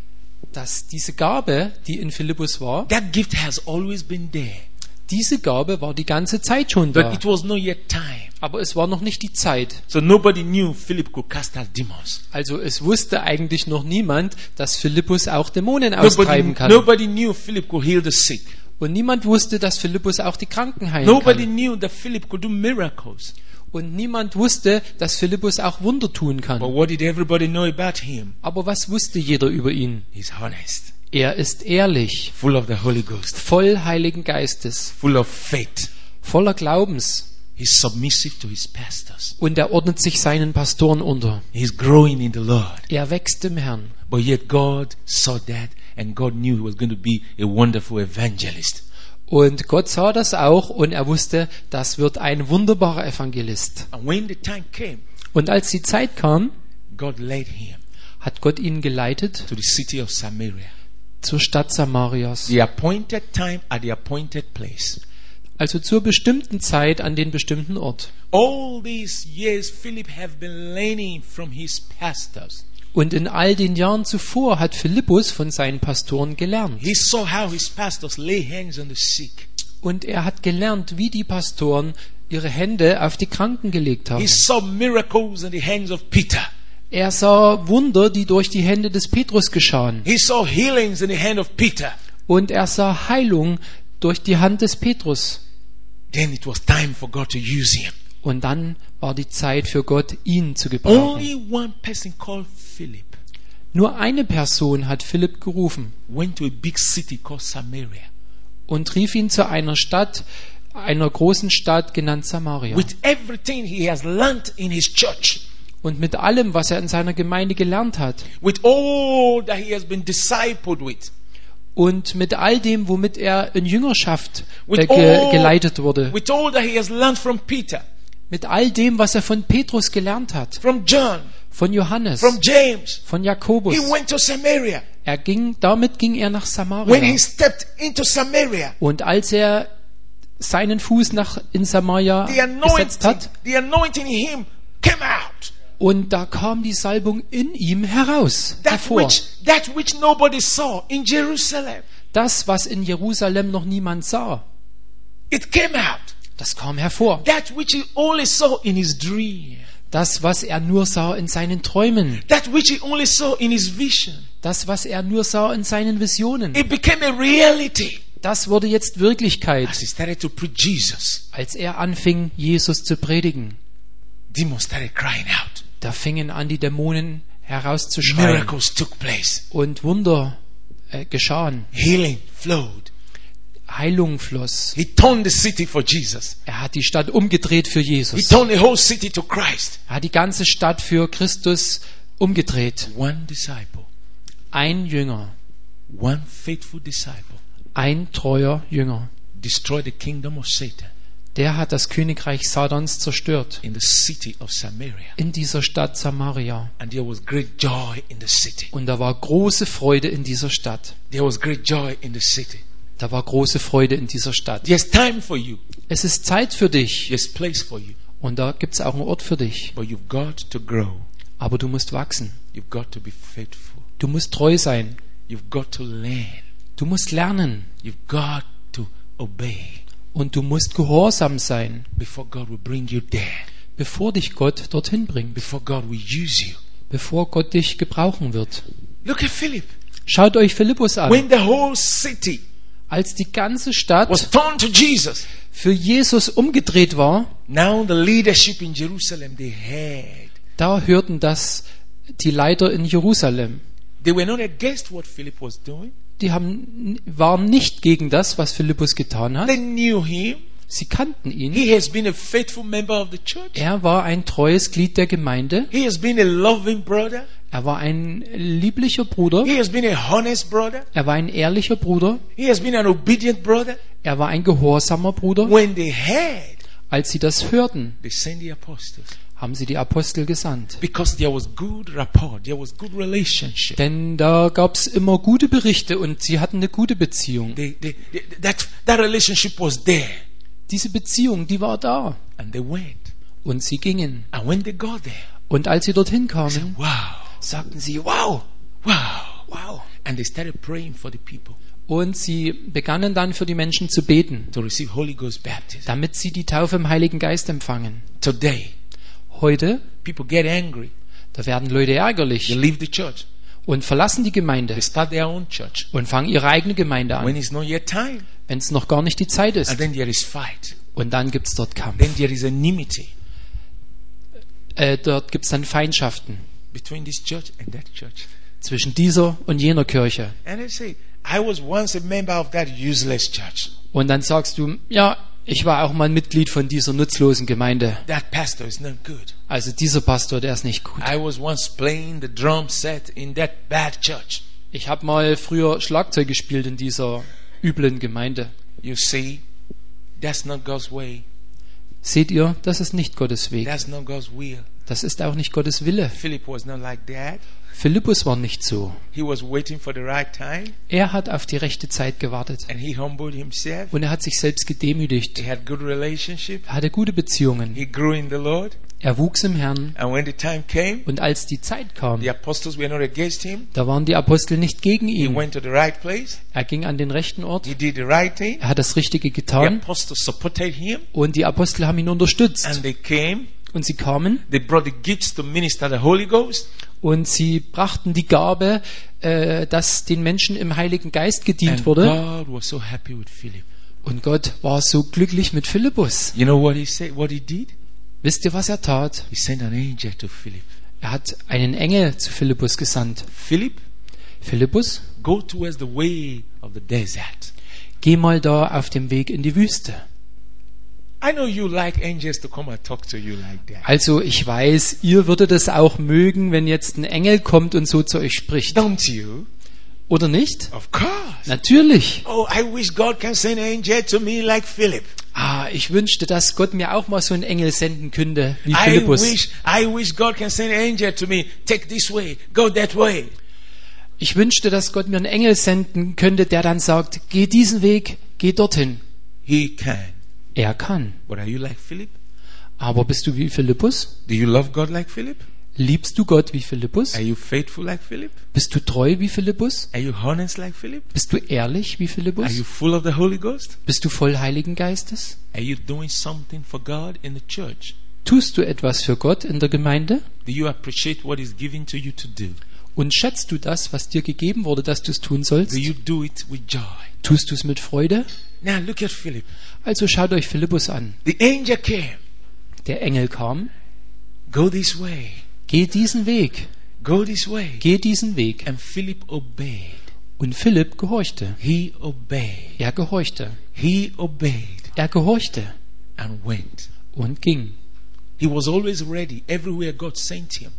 dass diese Gabe, die in Philippus war, that gift has always been there. diese Gabe war die ganze Zeit schon But da. it was not yet time. Aber es war noch nicht die Zeit. So nobody knew Philip could cast out demons. Also es wusste eigentlich noch niemand, dass Philippus auch Dämonen Nobody, austreiben kann. nobody knew Philip could heal the sick. Und niemand wusste, dass Philippus auch die Kranken heilen Nobody kann. knew that Philip could do miracles. Und niemand wusste, dass Philippus auch Wunder tun But kann. what did everybody know about him? Aber was wusste jeder über ihn? He's honest, Er ist ehrlich, full of the Holy Ghost, voll Heiligen Geistes, full of faith. voller Glaubens. He's submissive to his pastors. Und er ordnet sich seinen Pastoren unter. He's growing in the Lord. Er wächst im Herrn. But yet God saw that and God knew he was going to be a wonderful evangelist. Und Gott sah das auch und er wusste, das wird ein wunderbarer Evangelist. And when the time came, Und als die Zeit kam, God led him hat Gott ihn geleitet to the city of Samaria. zur Stadt Samarias. The appointed time at the appointed place. Also zur bestimmten Zeit an den bestimmten Ort. All these years Philip have been learning from his pastors. Und in all den Jahren zuvor hat Philippus von seinen Pastoren gelernt. He saw how his pastors lay hands on the sick. Und er hat gelernt, wie die Pastoren ihre Hände auf die Kranken gelegt He haben. saw miracles in the hands of Peter. Er sah Wunder, die durch die Hände des Petrus geschahen. He saw healings in the hand of Peter. Und er sah Heilung durch die Hand des Petrus. Then it was time for God to use him. Und dann war die Zeit für Gott, ihn zu gebrauchen. Only one person called Philip Nur eine Person hat Philipp gerufen went to a big city called Samaria. und rief ihn zu einer Stadt, einer großen Stadt genannt Samaria. With everything he has learned in his church, Und mit allem, was er in seiner Gemeinde gelernt hat with all that he has been discipled with, und mit all dem, womit er in Jüngerschaft with, äh, ge all, geleitet wurde, with all that he has learned from Peter, mit all dem, was er von Petrus gelernt hat, from John, von Johannes, from James, von Jakobus. he went to Samaria. Er ging, damit ging er nach When he Samaria. stepped into Samaria, Und als er seinen Fuß nach in Samaria the gesetzt anointing, hat, the anointing in him came out. und da kam die Salbung in ihm heraus, That hervor. which, that which nobody saw in Jerusalem. Das, was in Jerusalem noch niemand sah, It came out. das kam hervor. That which he only saw in his dream. Das, was er nur sah in seinen Träumen, That which he only saw in his vision. das, was er nur sah in seinen Visionen, It became a reality das wurde jetzt Wirklichkeit, as he started to preach Jesus. als er anfing, Jesus zu predigen. Demons started crying out. Da fingen an, die Dämonen herauszuschreien Miracles took place. und Wunder äh, geschahen. Healing flowed. Heilung floss. He turned the city for Jesus. Er hat die Stadt umgedreht für He Jesus. turned the whole city to Christ. Er hat die ganze Stadt für Christus umgedreht. One disciple. Ein Jünger, One faithful disciple. ein treuer Jünger. Destroyed the kingdom of Satan Der hat das Königreich Satans zerstört. in the city of Samaria. In dieser Stadt Samaria. And there was great joy in the city. Und da war große Freude in dieser Stadt. There was great joy in the city. Da war große Freude in dieser Stadt. There's time for you. Es ist Zeit für dich. There's place for you. Und da gibt es auch einen Ort für dich. But you've got to grow. Aber du musst wachsen. You've got to be faithful. Du musst treu sein. You've got to learn. Du musst lernen. You've got to obey Und du musst gehorsam sein, before God will bring you there. bevor dich Gott dorthin bringt. Before God will use you. Bevor Gott dich gebrauchen wird. Look at Philip. Schaut euch Philippus an. When the whole city Als die ganze Stadt was turned to Jesus, für Jesus umgedreht war, now the leadership in Jerusalem, they heard. da hörten das die Leiter in Jerusalem. They were not against what Philip was doing. Die haben, waren nicht gegen das, was Philippus getan hat. They knew him. Sie kannten ihn. He has been a faithful member of the church. Er war ein treues Glied der Gemeinde. He has been a loving brother. Er war ein lieblicher Bruder. He has been a honest brother. Er war ein ehrlicher Bruder. He has been an obedient brother. Er war ein gehorsamer Bruder. When they heard, Als sie das hörten, they sent the apostles. haben sie die Apostel gesandt. Because there was good rapport, there was good relationship. Denn da gab es immer gute Berichte und sie hatten eine gute Beziehung. They, they, they, that, that relationship was there. Diese Beziehung, die war da. And they went. Und sie gingen. And when they got there, Und als sie dorthin they kamen, said, wow, sagten sie, wow, wow. wow. And they started praying for the people Und sie begannen dann für die Menschen zu beten, to receive Holy Ghost baptism. damit sie die Taufe im Heiligen Geist empfangen. Today, Heute, people get angry. da werden Leute They ärgerlich leave the church. und verlassen die Gemeinde They start their own church. und fangen ihre eigene Gemeinde When an, it's not yet time. wenn es noch gar nicht die Zeit ist. And then there is fight. Und dann gibt es dort Kampf. Then there is enmity Äh, dort gibt es dann Feindschaften between this church and that church. zwischen dieser und jener Kirche. And they say, I was once a member of that useless church. Und dann sagst du, ja, ich war auch mal ein Mitglied von dieser nutzlosen Gemeinde. That pastor is not good. Also dieser Pastor, der ist nicht gut. I was once playing the drum set in that bad church. Ich habe mal früher Schlagzeug gespielt in dieser üblen Gemeinde. You see, that's not God's way. Seht ihr, das ist nicht Gottes Weg. That's not God's will. Das ist auch nicht Gottes Wille. Philip was not like that. Philippus war nicht so. He was waiting for the right time, Er hat auf die rechte Zeit gewartet. and he humbled himself. Und er hat sich selbst gedemütigt. He had good relationship. Er hatte gute Beziehungen. He grew in the Lord. Er wuchs im Herrn. And when the time came, Und als die Zeit kam, the apostles were not against him. da waren die Apostel nicht gegen He ihn. went to the right place. Er ging an den rechten Ort. He did the right thing. Er hat das Richtige The getan. apostles supported him, Und die Apostel haben ihn unterstützt. and they came. Und sie kamen They brought the gifts to minister the Holy Ghost. und sie brachten die Gabe, äh, dass den Menschen im Heiligen Geist gedient And wurde. God was so happy with Philip. Und Gott war so glücklich mit Philippus. You know what he said? What he did? Wisst ihr, was er tat? He sent an angel to Philip. Er hat einen Engel zu Philippus gesandt. Philip, Philippus, go towards the way of the desert. geh mal da auf dem Weg in die Wüste. I know you like angels to come and talk to you like that. Also ich weiß, ihr würdet es auch mögen, wenn jetzt ein Engel kommt und so zu euch spricht. Don't you? Oder nicht? Of course. Natürlich. Oh, I wish God can send an angel to me like Philip. Ah, ich wünschte, dass Gott mir auch mal so einen Engel senden könnte, wie I Philippus. wish, I wish God can send an angel to me. Take this way, go that way. Ich wünschte, dass Gott mir einen Engel senden könnte, der dann sagt, geh diesen Weg, geh dorthin. He can. Er kann. But are you like Philip? Aber bist du wie Philippus? Do you love God like Philip? Liebst du Gott wie Philippus? Are you faithful like Philip? Bist du treu wie Philippus? Are you honest like Philip? Bist du ehrlich wie Are Philippus? you full of the Holy Ghost? Bist du voll Heiligen Geistes? Are you doing something for God in the church? Tust du etwas für Gott in der Gemeinde? Do you appreciate what is given to you to do? Und schätzt du das, was dir gegeben wurde, dass du es tun sollst? Do you do it with joy? Tust du es mit Freude? Now look at Philip. Also schaut euch Philippus an. The angel came. Der Engel kam. Go this way. Geh diesen Weg. Go this way. Geh diesen Weg. And Philip obeyed. Und Philipp gehorchte. He obeyed. Er gehorchte. He obeyed Er gehorchte and went. und ging. He was always ready everywhere God sent him.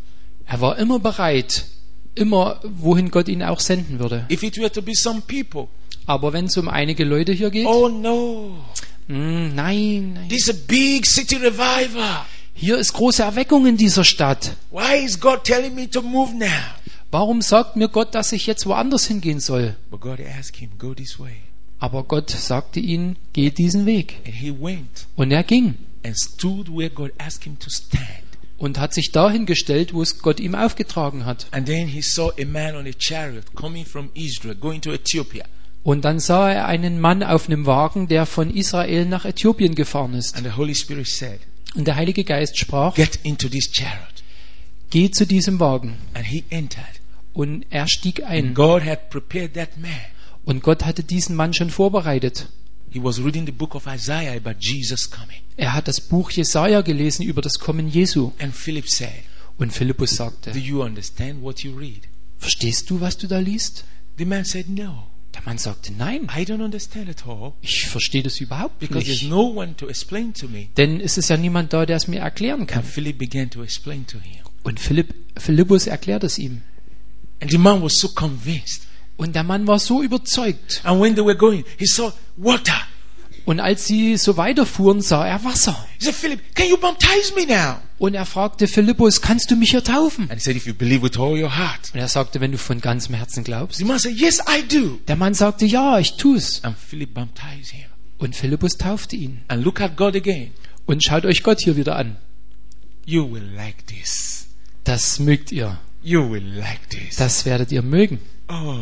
Er war immer bereit, immer wohin Gott ihn auch senden würde. If it were to be some people, Aber wenn es um einige Leute hier geht, oh no, mm, nein, nein. this is a big city revival. Hier ist große Erweckung in dieser Stadt. Why is God telling me to move now? Warum sagt mir Gott, dass ich jetzt woanders hingehen soll? But God asked him, go this way. Aber Gott sagte ihm, geh diesen Weg. And he went Und er ging and stood where God asked him to stand. und hat sich dahin gestellt, wo es Gott ihm aufgetragen hat. And then he saw a man on a chariot coming from Israel, going to Ethiopia. Und dann sah er einen Mann auf einem Wagen, der von Israel nach Äthiopien gefahren ist. And the Holy Spirit said, Und der Heilige Geist sprach, get into this chariot. geh zu diesem Wagen. And he entered. Und er stieg And ein. God had prepared that man. Und Gott hatte diesen Mann schon vorbereitet. He was reading the book of Isaiah about Jesus coming. Er hat das Buch Jesaja gelesen über das Kommen Jesu. And Philip said, Und Philippus sagte, do you understand what you read? verstehst du, was du da liest? The man said, no, Der Mann sagte, nein, I don't understand at all. ich verstehe das überhaupt Because there's nicht. no one to explain to me. Denn es ist ja niemand da, der es mir erklären kann. And Philip began to explain to him. Und Philipp, Philippus erklärt es ihm. And the man was so convinced. Und der Mann war so überzeugt. And when they were going, he saw water. Und als sie so weiterfuhren, sah er Wasser. He said, Philip, can you baptize me now? Und er fragte Philippus, kannst du mich hier taufen? And he said, if you believe with all your heart. Und er sagte, wenn du von ganzem Herzen glaubst. The man said, yes, I do. Der Mann sagte, ja, ich tu's. And Philip baptized him. Und Philippus taufte ihn. And look at God again. Und schaut euch Gott hier wieder an. You will like this. Das mögt ihr. You will like this. Das werdet ihr mögen. Oh,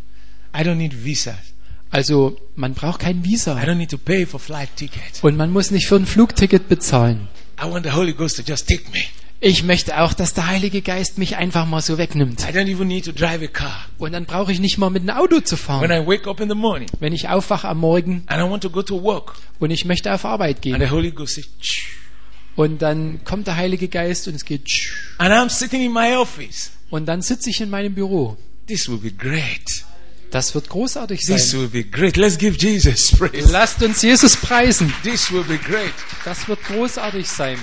I don't need visas. Also, man braucht kein I Visa. don't need to pay for flight ticket. Und man muss nicht für ein Flugticket bezahlen. I want the Holy Ghost to just take me. Ich möchte auch, dass der Heilige Geist mich einfach mal so wegnimmt. I don't even need to drive a car. Und dann brauche ich nicht mal mit einem Auto zu When fahren. I wake up in the morning Wenn ich aufwache am Morgen and I want to go to work, und ich möchte auf Arbeit and gehen. the Holy Ghost says, "Shh." Und dann kommt der Heilige Geist und es geht tsch. And I'm sitting in my office. Und dann sitze ich in meinem Büro. This will be great. Das wird großartig This sein. will be great. Let's give Jesus praise. Lasst uns Jesus preisen. This will be great. Das wird großartig sein.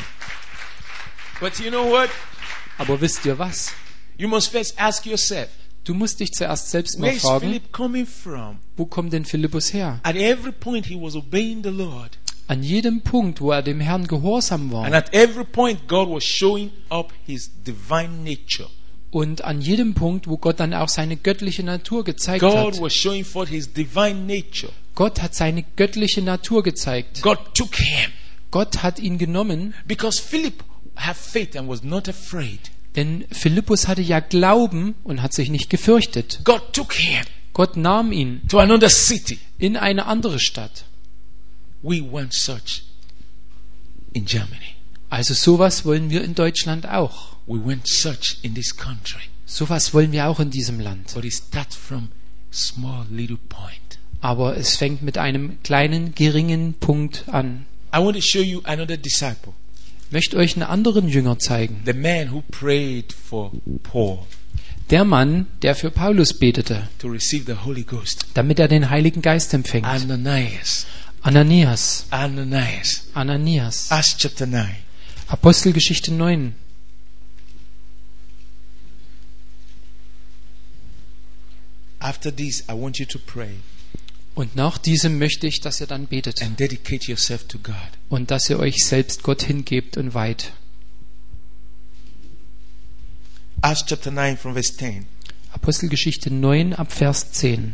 But you know what? Aber wisst ihr was? You must first ask yourself, Du musst dich zuerst selbst where mal is fragen, Philip coming from? wo kommt denn Philippus her? At every point he was obeying the Lord. An jedem Punkt, wo er dem Herrn gehorsam And war. at every point God was showing up his divine nature. Und an jedem Punkt, wo Gott dann auch seine göttliche Natur gezeigt God hat. was showing forth his divine nature. Gott hat seine göttliche Natur gezeigt. God took him Gott hat ihn genommen, because Philip had faith and was not afraid. denn Philippus hatte ja Glauben und hat sich nicht gefürchtet. God took him Gott nahm ihn to another city. in eine andere Stadt. We want such in Germany. Also sowas wollen wir in Deutschland auch. We want such in this country. Sowas wollen wir auch in diesem Land. But it starts from small little point. Aber es fängt mit einem kleinen, geringen Punkt an. I want to show you another disciple. Ich möchte euch einen anderen Jünger zeigen. The man who prayed for Paul Der Mann, der für Paulus betete, to receive the Holy Ghost. damit er den Heiligen Geist empfängt. Ananias. Ananias. Ananias. Ananias. Acts chapter nine. Apostelgeschichte neun. After this, I want you to pray Und nach diesem möchte ich, dass ihr dann betet and dedicate yourself to God. und dass ihr euch selbst Gott hingebt und weiht. Acts chapter nine from verse ten. Apostelgeschichte neun ab Vers zehn.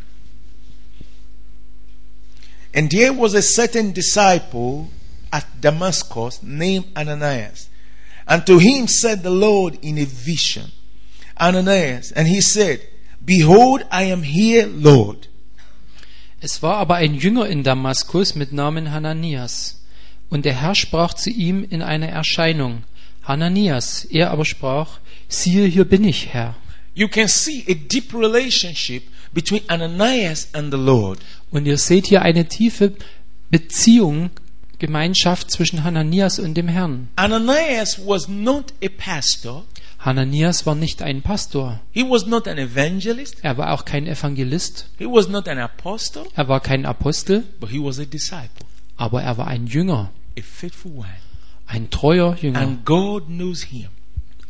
And there was a certain disciple at Damascus named Ananias. And to him said the Lord in a vision, Ananias. And he said, Behold, I am here, Lord. Es war aber ein Jünger in Damaskus mit Namen Hananias. Und der Herr sprach zu ihm in einer Erscheinung, Hananias. Er aber sprach, siehe, hier bin ich, Herr. You can see a deep relationship between Ananias and the Lord. Und ihr seht hier eine tiefe Beziehung, Gemeinschaft zwischen Hananias und dem Herrn. Ananias was not a pastor. Hananias war nicht ein Pastor. He was not an evangelist. Er war auch kein Evangelist. He was not an apostle. Er war kein Apostel. But he was a disciple. Aber er war ein Jünger. A faithful one. Ein treuer Jünger. And God knows him.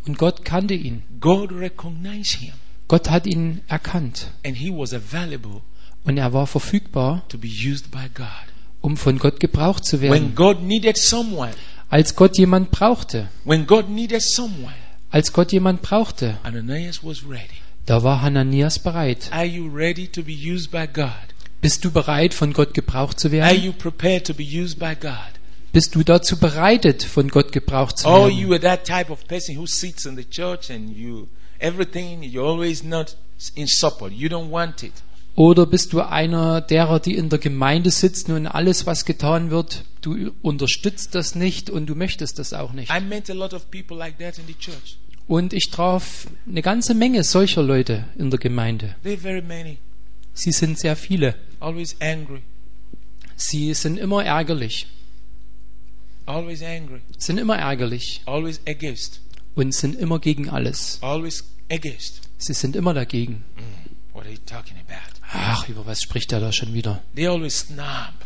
Und Gott kannte ihn. God recognized him. Gott hat ihn erkannt. And he was available Und er war verfügbar, to be used by God. um von Gott gebraucht zu When werden. God needed someone, Als Gott jemand brauchte, when God needed someone, als Gott jemand brauchte, Ananias was ready. da war Hananias bereit. Are you ready to be used by God? Bist du bereit, von Gott gebraucht zu Are werden? you prepared to be used by God? Bist du dazu bereitet, von Gott gebraucht zu Or you werden? are that type of person who sits in the church and you everything you're always not in support. You don't want it. Oder bist du einer derer, die in der Gemeinde sitzen und alles, was getan wird, du unterstützt das nicht und du möchtest das auch nicht? I met a lot of people like that in the church. Und ich traf eine ganze Menge solcher Leute in der Gemeinde. They're very many. Sie sind sehr viele. Always angry. Sie sind immer ärgerlich, Always angry. sind immer ärgerlich Always against. und sind immer gegen alles. Always against. Sie sind immer dagegen. Mm, what are you talking about? Ach, über was spricht er da schon wieder? They always snob.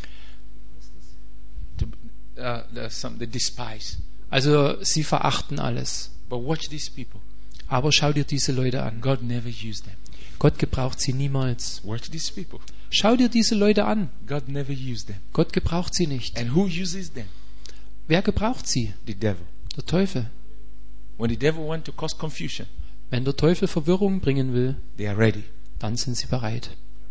To, uh, the, some, they despise. Also sie verachten alles. But watch these people. Aber schau dir diese Leute an. God never used them. Gott gebraucht sie niemals. Watch these people. Schau dir diese Leute an. God never used them. Gott gebraucht sie nicht. And who uses them? Wer gebraucht sie? The devil. Der Teufel. When the devil wants to cause confusion, Wenn der Teufel Verwirrung bringen will, they are ready. dann sind sie bereit.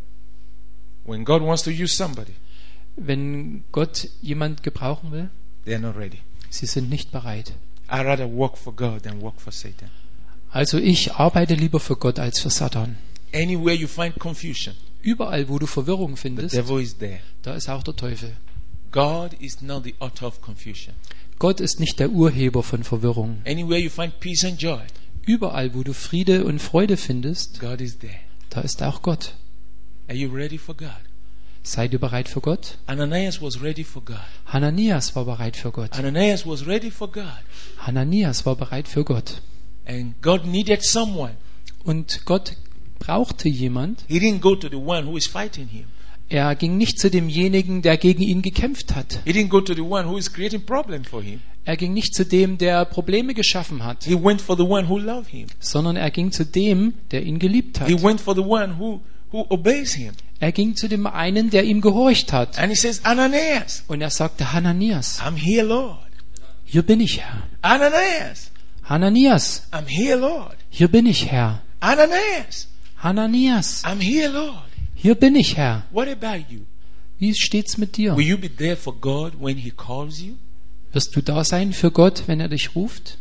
When God wants to use somebody, Wenn Gott jemand gebrauchen will, they are not ready. sie sind nicht bereit. I rather work for God than work for Satan. Also ich arbeite lieber für Gott als für Satan. Anywhere you find confusion, Überall, wo du Verwirrung the findest, devil is there. da ist auch der Teufel. God is not the author of confusion. Gott ist nicht der Urheber von Verwirrung. Anywhere you find peace and joy, Überall, wo du Friede und Freude findest, God is there. da ist auch Gott. Are you ready for God? Seid ihr bereit für Gott? Ananias was ready for God. Hananias war bereit für Gott. Ananias was ready for God. Hananias war bereit für Gott. And God needed someone. Und Gott brauchte jemand. He didn't go to the one who is fighting him. Er ging nicht zu demjenigen, der gegen ihn gekämpft hat. He didn't go to the one who is creating problem for him. Er ging nicht zu dem, der Probleme geschaffen hat, He went for the one who loved him. sondern er ging zu dem, der ihn geliebt hat. He went for the one who, who obeys him. Er ging zu dem einen, der ihm gehorcht hat. And he says, Ananias, Und er sagte, Hananias, I'm here, Lord. hier bin ich, Herr. Ananias, Hananias, I'm here, Lord. hier bin ich, Herr. Ananias, Hananias, I'm here, Lord. hier bin ich, Herr. What about you? Wie steht's mit dir? Will you be there for God when He calls you? Wirst du da sein für Gott, wenn er dich ruft?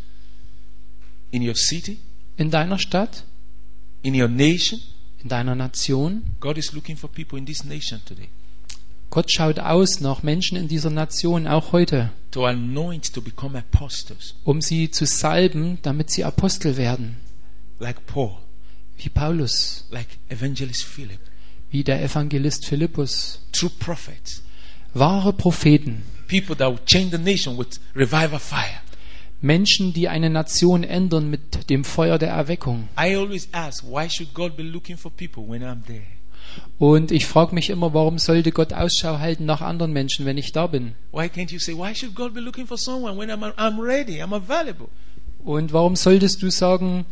In your city? In deiner Stadt? In your nation? In deiner Nation? God is looking for people in this nation today Gott schaut aus nach Menschen in dieser Nation, auch heute, to anoint to become apostles, um sie zu salben, damit sie Apostel werden. like Paul, Wie Paulus, like Evangelist Philip, wie der Evangelist Philippus. true prophets, Wahre Propheten. people that will change the nation with revival fire. Menschen, die eine Nation ändern mit dem Feuer der Erweckung. I always ask, why should God be looking for people when I'm there? Und ich frage mich immer, warum sollte Gott Ausschau halten nach anderen Menschen, wenn ich da bin? Why can't you say, why should God be looking for someone when I'm, I'm ready, I'm available? Und warum solltest du sagen,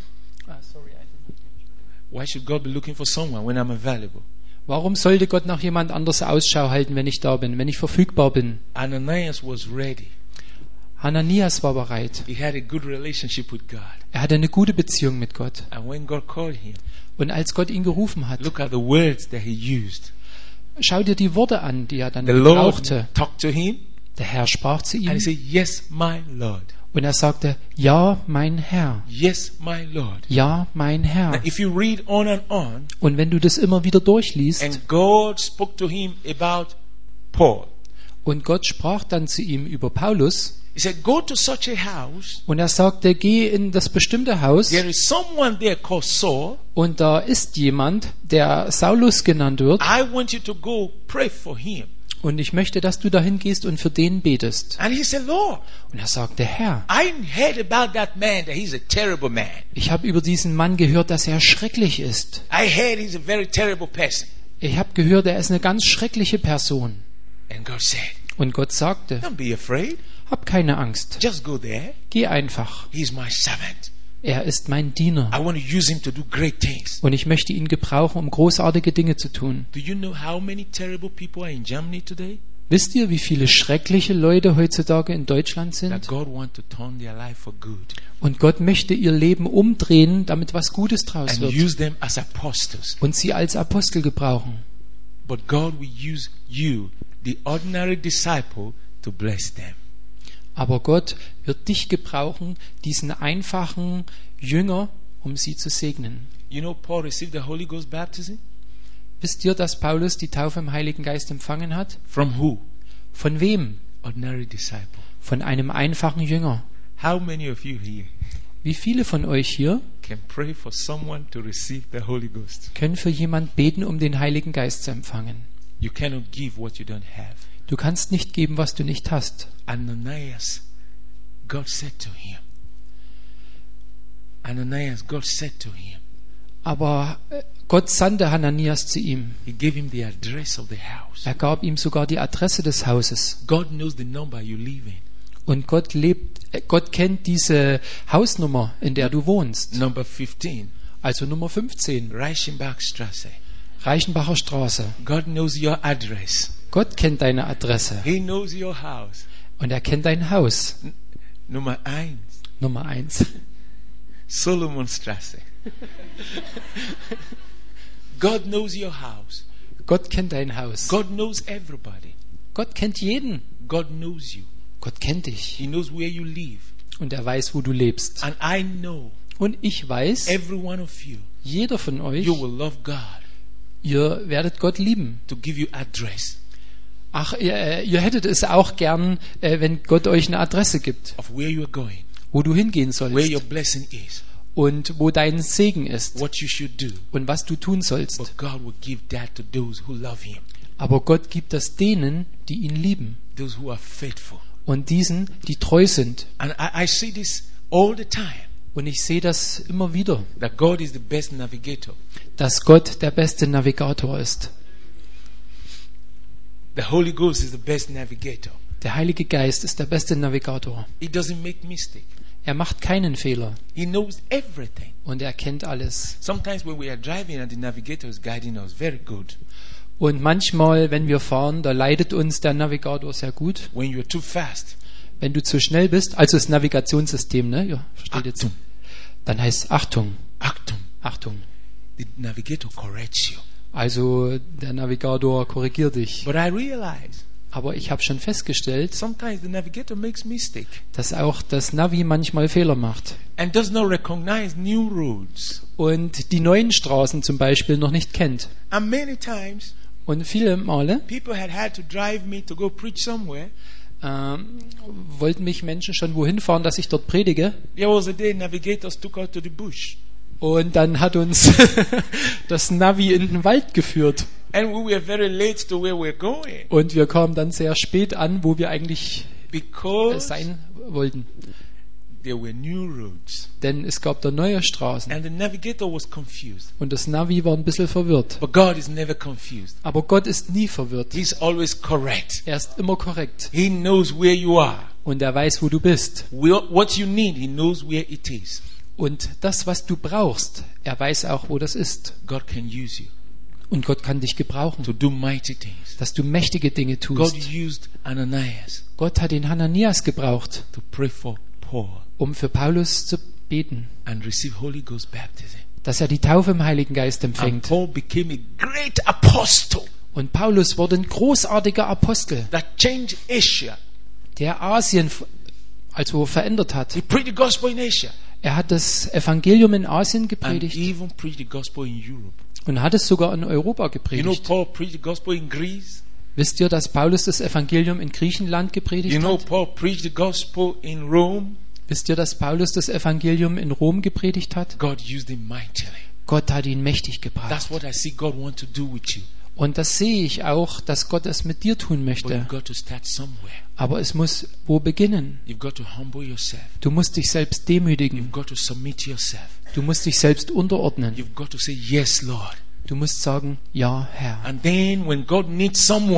Why should God be looking for someone when I'm available? warum sollte Gott nach jemand anders Ausschau halten, wenn ich da bin, wenn ich verfügbar bin? Ananias was ready. Hananias war bereit. He had a good relationship with God. Er hatte eine gute Beziehung mit Gott. And when God called him, Und als Gott ihn gerufen hat, look at the words that he used. schau dir die Worte an, die er dann The Lord brauchte. talked to him Der Herr sprach zu and ihm he said, yes, my Lord. und er sagte, ja, mein Herr, Yes, my Lord. ja, mein Now, Herr. if you read on and on, Und wenn du das immer wieder durchliest and God spoke to him about Paul, und Gott sprach dann zu ihm über Paulus he said, go to such a house. und er sagte, geh in das bestimmte Haus There is someone there called Saul. und da ist jemand, der Saulus genannt wird I want you to go pray for him. und ich möchte, dass du dahin gehst und für den betest. And he said, Lord, Und er sagte, Herr, I heard about that man, that he's a terrible man. ich habe über diesen Mann gehört, dass er schrecklich ist. I heard he's a very terrible person. Ich habe gehört, er ist eine ganz schreckliche Person. And God said, Und Gott sagte, don't be afraid. Hab keine Angst. Just go there. Geh einfach. He's my servant. Er ist mein Diener. I want to use him to do great things. Und ich möchte ihn gebrauchen, um großartige Dinge zu tun. Do you know how many terrible people are in Germany today? Wisst ihr, wie viele schreckliche Leute heutzutage in Deutschland That sind? God wants to turn their life for good Und Gott möchte ihr Leben umdrehen, damit was Gutes draus and wird. use them as apostles. Und sie als Apostel gebrauchen. But God will use you, the ordinary disciple, to bless them. Aber Gott wird dich gebrauchen, diesen einfachen Jünger, um sie zu segnen. You know, Paul received the Holy Ghost baptism? Wisst ihr, dass Paulus die Taufe im Heiligen Geist empfangen hat? From who? Von wem? Ordinary disciple. Von einem einfachen Jünger. How many of you here Wie viele von euch hier can pray for someone to receive the Holy Ghost? können für jemand beten, um den Heiligen Geist zu empfangen? You cannot give what you don't have. Du kannst nicht geben, was du nicht hast. Ananias, God said to him, Ananias, God said to him, Aber äh, Gott sandte Hananias zu ihm. He gave him the address of the house. Er gab ihm sogar die Adresse des Hauses. God knows the number you live in. Und Gott lebt, äh, Gott kennt diese Hausnummer, in der du wohnst. Number fifteen, Also Nummer fünfzehn, Reichenbachstraße. Reichenbacher Straße. God knows your address. Gott kennt deine Adresse. He knows your house. Und er kennt dein Haus. Nummer eins, Nummer eins. Solomonstraße. God knows your house. Gott kennt dein Haus. God knows everybody. Gott kennt jeden. God knows you. Gott kennt dich. He knows where you live. Und er weiß, wo du lebst. And I know Und ich weiß, every one of you, jeder von euch, you will love God ihr werdet Gott lieben. to give you address Ach, ihr, äh, ihr hättet es auch gern, äh, wenn Gott euch eine Adresse gibt, of where you are going, wo du hingehen where sollst your blessing is, und wo dein Segen ist what you should do. und was du tun sollst. But God will give that to those who love Him, Aber Gott gibt das denen, die ihn lieben those who are faithful. und diesen, die treu sind. And I, I see this all the time, Und ich sehe das immer wieder, that God is the best navigator. dass Gott der beste Navigator ist. The Holy Ghost is the best navigator. Der Heilige Geist ist der beste Navigator. He doesn't make mistake. Er macht keinen Fehler He knows everything. und er kennt alles. Sometimes when we are driving and the navigator is guiding us, very good. Und manchmal, wenn wir fahren, da leitet uns der Navigator sehr gut. When you're too fast, Wenn du zu schnell bist, also das Navigationssystem, ne? Ja, versteht jetzt. Achtung, Dann heißt Achtung, Achtung, Achtung. the navigator corrects you. Also der Navigator korrigiert dich. But I realize Aber ich habe schon festgestellt, sometimes the navigator makes mistake dass auch das Navi manchmal Fehler macht. and does not recognize new roads. Und die neuen Straßen zum Beispiel noch nicht kennt. And many times, Und viele Male people had had to drive me to go preach somewhere. ähm, wollten mich Menschen schon wohin fahren, dass ich dort predige. There was a day navigators took us to the bush. Und dann hat uns das Navi in den Wald geführt. And we were very late to where we're going. Und wir kamen dann sehr spät an, wo wir eigentlich äh, Because sein wollten. there were new roads. Denn es gab da neue Straßen. And the navigator was confused. Und das Navi war ein bisschen verwirrt. But God is never confused. Aber Gott ist nie verwirrt. He's always correct. Er ist immer korrekt. He knows where you are. Und er weiß, wo du bist. Where- What you need, He knows where it is. Und das, was du brauchst, er weiß auch, wo das ist. God can use you Und Gott kann dich gebrauchen, to do mighty things. dass du mächtige Dinge God tust. used Ananias Gott hat den Hananias gebraucht, to pray for Paul um für Paulus zu beten, and receive Holy Ghost baptism. dass er die Taufe im Heiligen Geist And empfängt. Paul became a great apostle Und Paulus wurde ein großartiger Apostel, that changed Asia. der Asien also verändert hat. He preached the gospel in Asia Er hat das Evangelium in Asien and gepredigt even preached the gospel in Europe. und hat es sogar in Europa You know, gepredigt. Paul preached the gospel in Greece. Wisst ihr, dass Paulus das Evangelium in Griechenland gepredigt You know, hat? Paul preached the gospel in Rome. Wisst ihr, dass Paulus das Evangelium in Rom gepredigt hat? God used him mightily. Gott hat ihn mächtig That's gebracht. what I see God want to do with you. Und das sehe ich auch, dass Gott es mit dir tun But möchte. you've got to start somewhere. Aber es muss wo beginnen. You've got to humble yourself. Du musst dich selbst demütigen. You've got to submit yourself. Du musst dich selbst unterordnen. You've got to say, yes, Lord. Du musst sagen, ja, Herr. And then when God needs someone,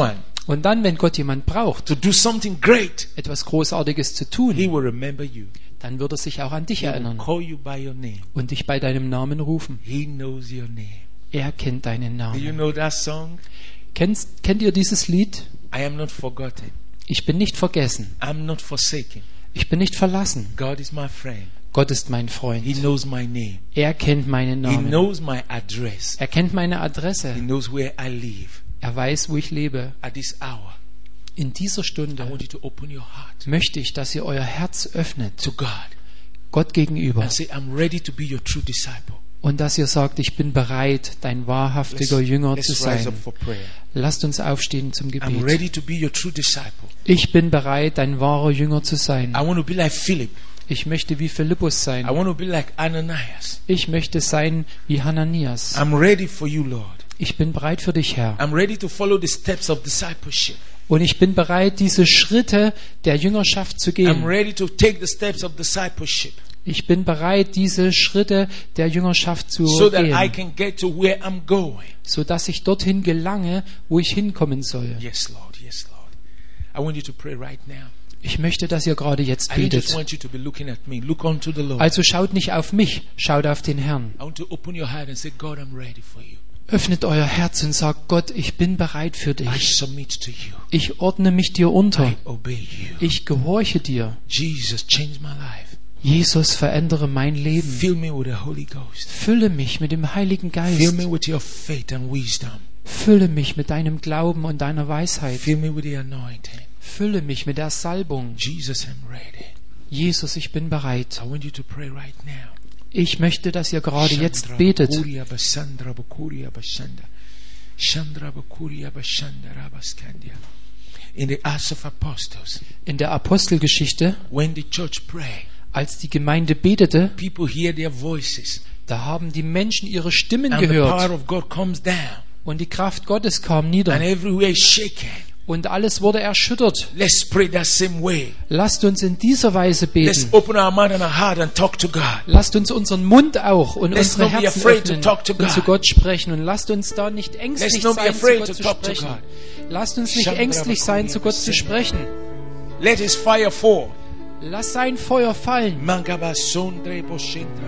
Und dann, wenn Gott jemand braucht, to do something great, etwas Großartiges zu He tun, will remember you. dann wird er sich auch an dich He will erinnern call you by your name. und dich bei deinem Namen rufen. He knows your name. Er kennt deinen Do you Namen. know that song? Kennst, kennt ihr dieses Lied? I am not forgotten. Ich bin nicht vergessen. I'm not forsaken. Ich bin nicht verlassen. God is my friend. Gott ist mein He Freund. knows my name. Er kennt meinen He Namen. knows my address. Er kennt meine He Adresse. knows where I live. Er weiß, wo ich lebe. At this hour, In dieser I Stunde want you to open your heart möchte ich, dass ihr euer Herz öffnet, to God Gott gegenüber, and say, I'm ready to be your true disciple. und dass ihr sagt, ich bin bereit, dein wahrhaftiger Jünger zu let's rise sein. up for prayer. Lasst uns aufstehen zum I'm Gebet. ready to be your true disciple. Ich bin bereit, dein wahrer Jünger zu sein. I want to be like Philip. Ich möchte wie Philippus I sein. want to be like Ananias. Ich möchte sein wie Hananias. I'm ready for you, Lord. Ich bin bereit für dich, Herr. I'm ready to follow the steps of discipleship. Und ich bin bereit, diese Schritte der Jüngerschaft zu I'm gehen. ready to take the steps of discipleship Ich bin bereit, diese Schritte der Jüngerschaft zu so that I gehen, can get to where I'm going. sodass ich dorthin gelange, wo ich hinkommen soll. Yes, Lord. Yes, Lord. I want you to pray right now. Ich möchte, dass ihr gerade jetzt I don't just betet. want you to be looking at me. Look unto the Lord. Also schaut nicht auf mich, schaut auf den Herrn. I want to open your heart and say, God, I'm ready for you. Öffnet euer Herz und sagt, Gott, ich bin bereit für I dich. submit to you. Ich ordne mich dir unter. I obey you. Ich gehorche dir. Jesus, change my life. Jesus, verändere mein Leben. Fill me with the Holy Ghost. Fülle mich mit dem Heiligen Fill Geist. me with your faith and wisdom. Fülle mich mit deinem Glauben und deiner Weisheit. Fill me with the anointing. Fülle mich mit der Salbung. Jesus, I'm ready. Jesus, ich bin bereit. I want you to pray right now. Ich möchte, dass ihr gerade jetzt Chandra betet. Bakuria Basandra Bakuria Bashanda. Chandra Bakuria Bashanda Rabaskandia. In the Acts of Apostles, In der Apostelgeschichte, when the church prayed, als die Gemeinde betete, people hear their voices da haben die Menschen ihre Stimmen and the power gehört of God comes down und die Kraft Gottes kam nieder and everywhere is shaken. und alles wurde erschüttert. Let's pray that same way. Lasst uns in dieser Weise Let's beten. open our mouth and our heart and talk to God. Lasst uns unseren Mund auch und Let's unsere not be Herzen afraid to öffnen talk to und God. zu Gott sprechen. Und lasst uns da nicht ängstlich Let's not be sein, zu afraid Gott to zu talk to sprechen. God. Lasst uns nicht Chandra ängstlich sein, Bakuria zu Gott zu Basandra. sprechen. Let His fire fall. Lass sein Feuer fallen. Mangaba sondre boshendra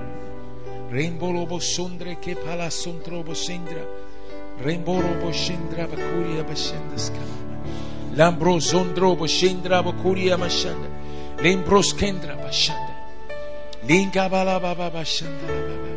babara. Rembolo bosondre ke pala sondro bosendra. Remboro boshendra bakuria bashendaska. Lambro zondro boshendra bakuria mashanda. Lembros kendra bashanda. Linga bala baba bashanda baba.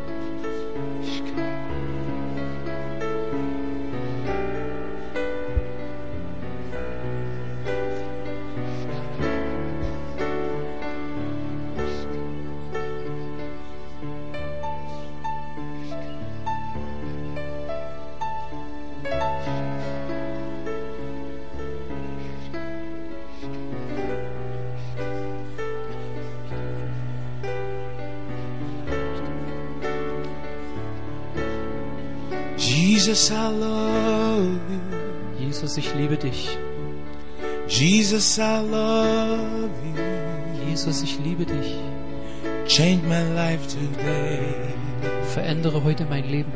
Jesus, I love you. Jesus, ich liebe dich. Jesus, I love you. Jesus, ich liebe dich. Change my life today Verändere heute mein Leben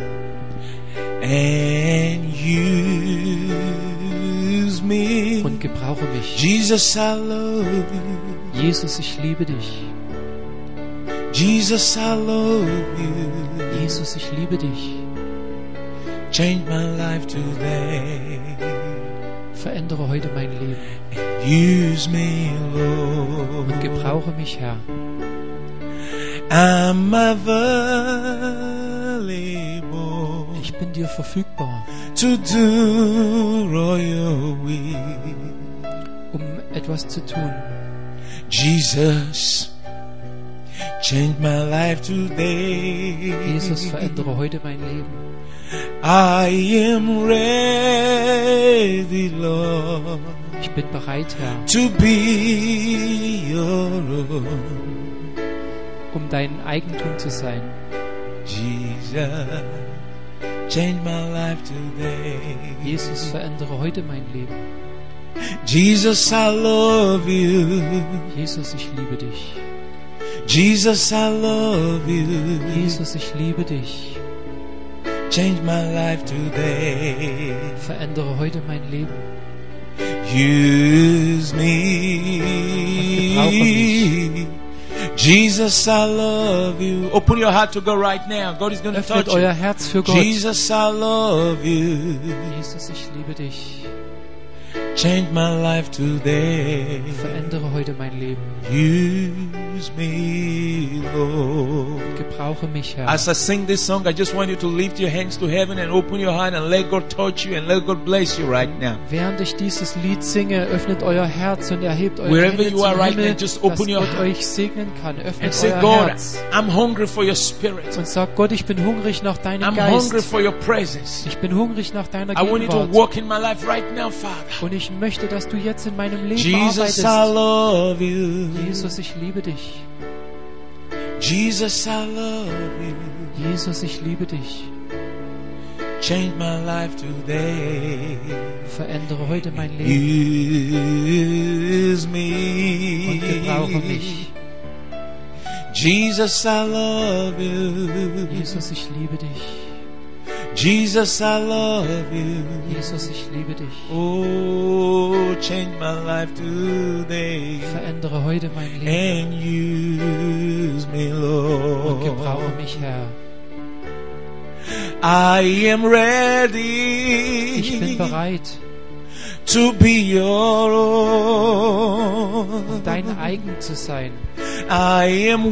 and use me. und gebrauche mich. Jesus, I love you. Jesus, ich liebe dich. Jesus, I love you. Jesus, ich liebe dich. Change my life today. Verändere heute mein Leben Use me, Lord. und gebrauche mich, Herr. I'm available Ich bin dir verfügbar, to do your will. um etwas zu tun. Jesus, change my life today. Jesus, verändere heute mein Leben. I am ready, Lord, Ich bin bereit, Herr, to be your own. um dein Eigentum zu sein. Jesus, change my life today. Jesus, verändere heute mein Leben. Jesus, I love you. Jesus, ich liebe dich. Jesus, I love you. Jesus, ich liebe dich. Change my life today. Verändere heute mein Leben. Use gebrauche me. mich. Jesus, I love you. Open your heart to God right now. God is going to Öffnet touch euer you. Herz für Gott. Jesus, I love you. Jesus, ich liebe dich. Change my life today. Verändere heute mein Leben. Use me, Lord. Gebrauche mich, Herr. As I sing this song, I just want you to lift your hands to heaven and open your heart and let God touch you and let God bless you right now. Während ich dieses Lied singe, öffnet euer Herz und erhebt eure Wherever Hände you zum are right Himmel, now, just dass open your Gott heart euch segnen kann. And Öffnet say, euer God, Herz I'm hungry for your spirit. und sagt, Gott, ich bin hungrig nach deinem I'm hungry Geist. for your presence. Ich bin hungrig nach deiner I want you to Gegenwart. walk in my life right now, Father. Und ich möchte, dass du jetzt in meinem Leben Jesus, I arbeitest. love you. Jesus, ich liebe dich. Jesus, I love you. Jesus, ich liebe dich. Change my life today. Verändere heute mein Leben Use me. und gebrauche mich. Jesus, I love you. Jesus, ich liebe dich. Jesus, I love you. Jesus, ich liebe dich. Oh, change my life today. Verändere heute mein Leben And use me, und gebrauche Lord. mich, Herr. I am ready Ich bin bereit, to be your own. dein eigen zu sein. I am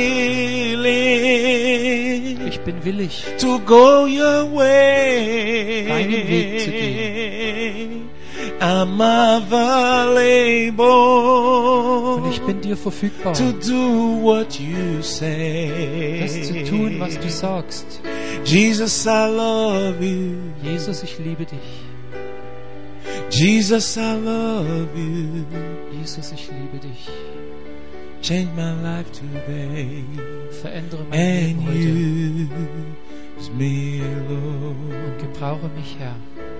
willing Ich bin willig, to go your way. Deinen Weg zu gehen. I'm available und ich bin dir verfügbar, to do what you say. das zu tun, was du sagst. Jesus, I love you. Jesus, ich liebe dich. Jesus, I love you. Jesus, ich liebe dich. Change my life today. Verändere mein And Leben heute use me, Lord. und gebrauche mich, Herr.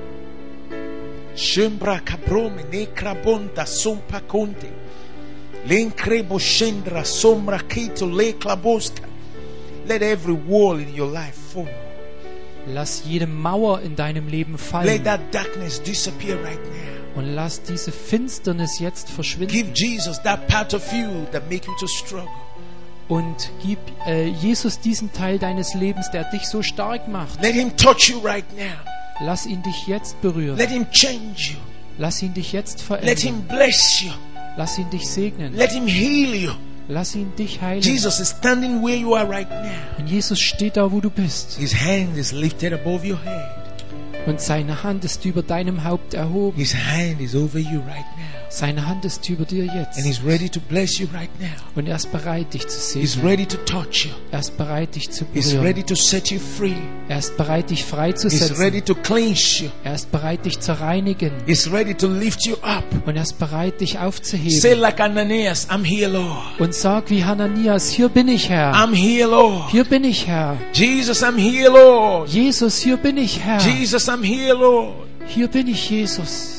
Shembra cabrome ne crabonta sompa conte. L'encrebo scendra sombra kito le clabosca. Let every wall in your life fall. Lass jede Mauer in deinem Leben Let fallen that darkness disappear right now. und lass diese Finsternis jetzt Give verschwinden Jesus that part of you that make you to struggle. und gib äh, Jesus diesen Teil deines Lebens, der dich so stark macht. Let him touch you right now. Lass ihn dich jetzt berühren. Let him change you. Lass ihn dich jetzt Let him verändern. bless you. Lass ihn dich segnen. Let him heal you. Lass ihn dich heilen. Jesus is standing where you are right now. Und Jesus steht da, wo du bist. His hand is lifted above your head. Und seine Hand ist über deinem Haupt erhoben. His hand is over you right now. Seine Hand ist über dir And jetzt. he's ready to bless you right now. Und er ist bereit, dich zu He's segnen. ready to touch you. Er ist bereit, dich zu He's berühren. ready to set you free. Er ist bereit, dich He's freizusetzen. ready to cleanse you. Er ist bereit, dich zu reinigen. He's ready to lift you up. Und er ist bereit, dich Say aufzuheben. like Ananias, I'm here, Lord. Und sag wie Hananias, hier bin ich, Herr. I'm here, Lord. Hier bin ich, Herr. Jesus, I'm here, Lord. Jesus, hier bin ich, Herr. Jesus, I'm here, Lord. Hier bin ich, Jesus.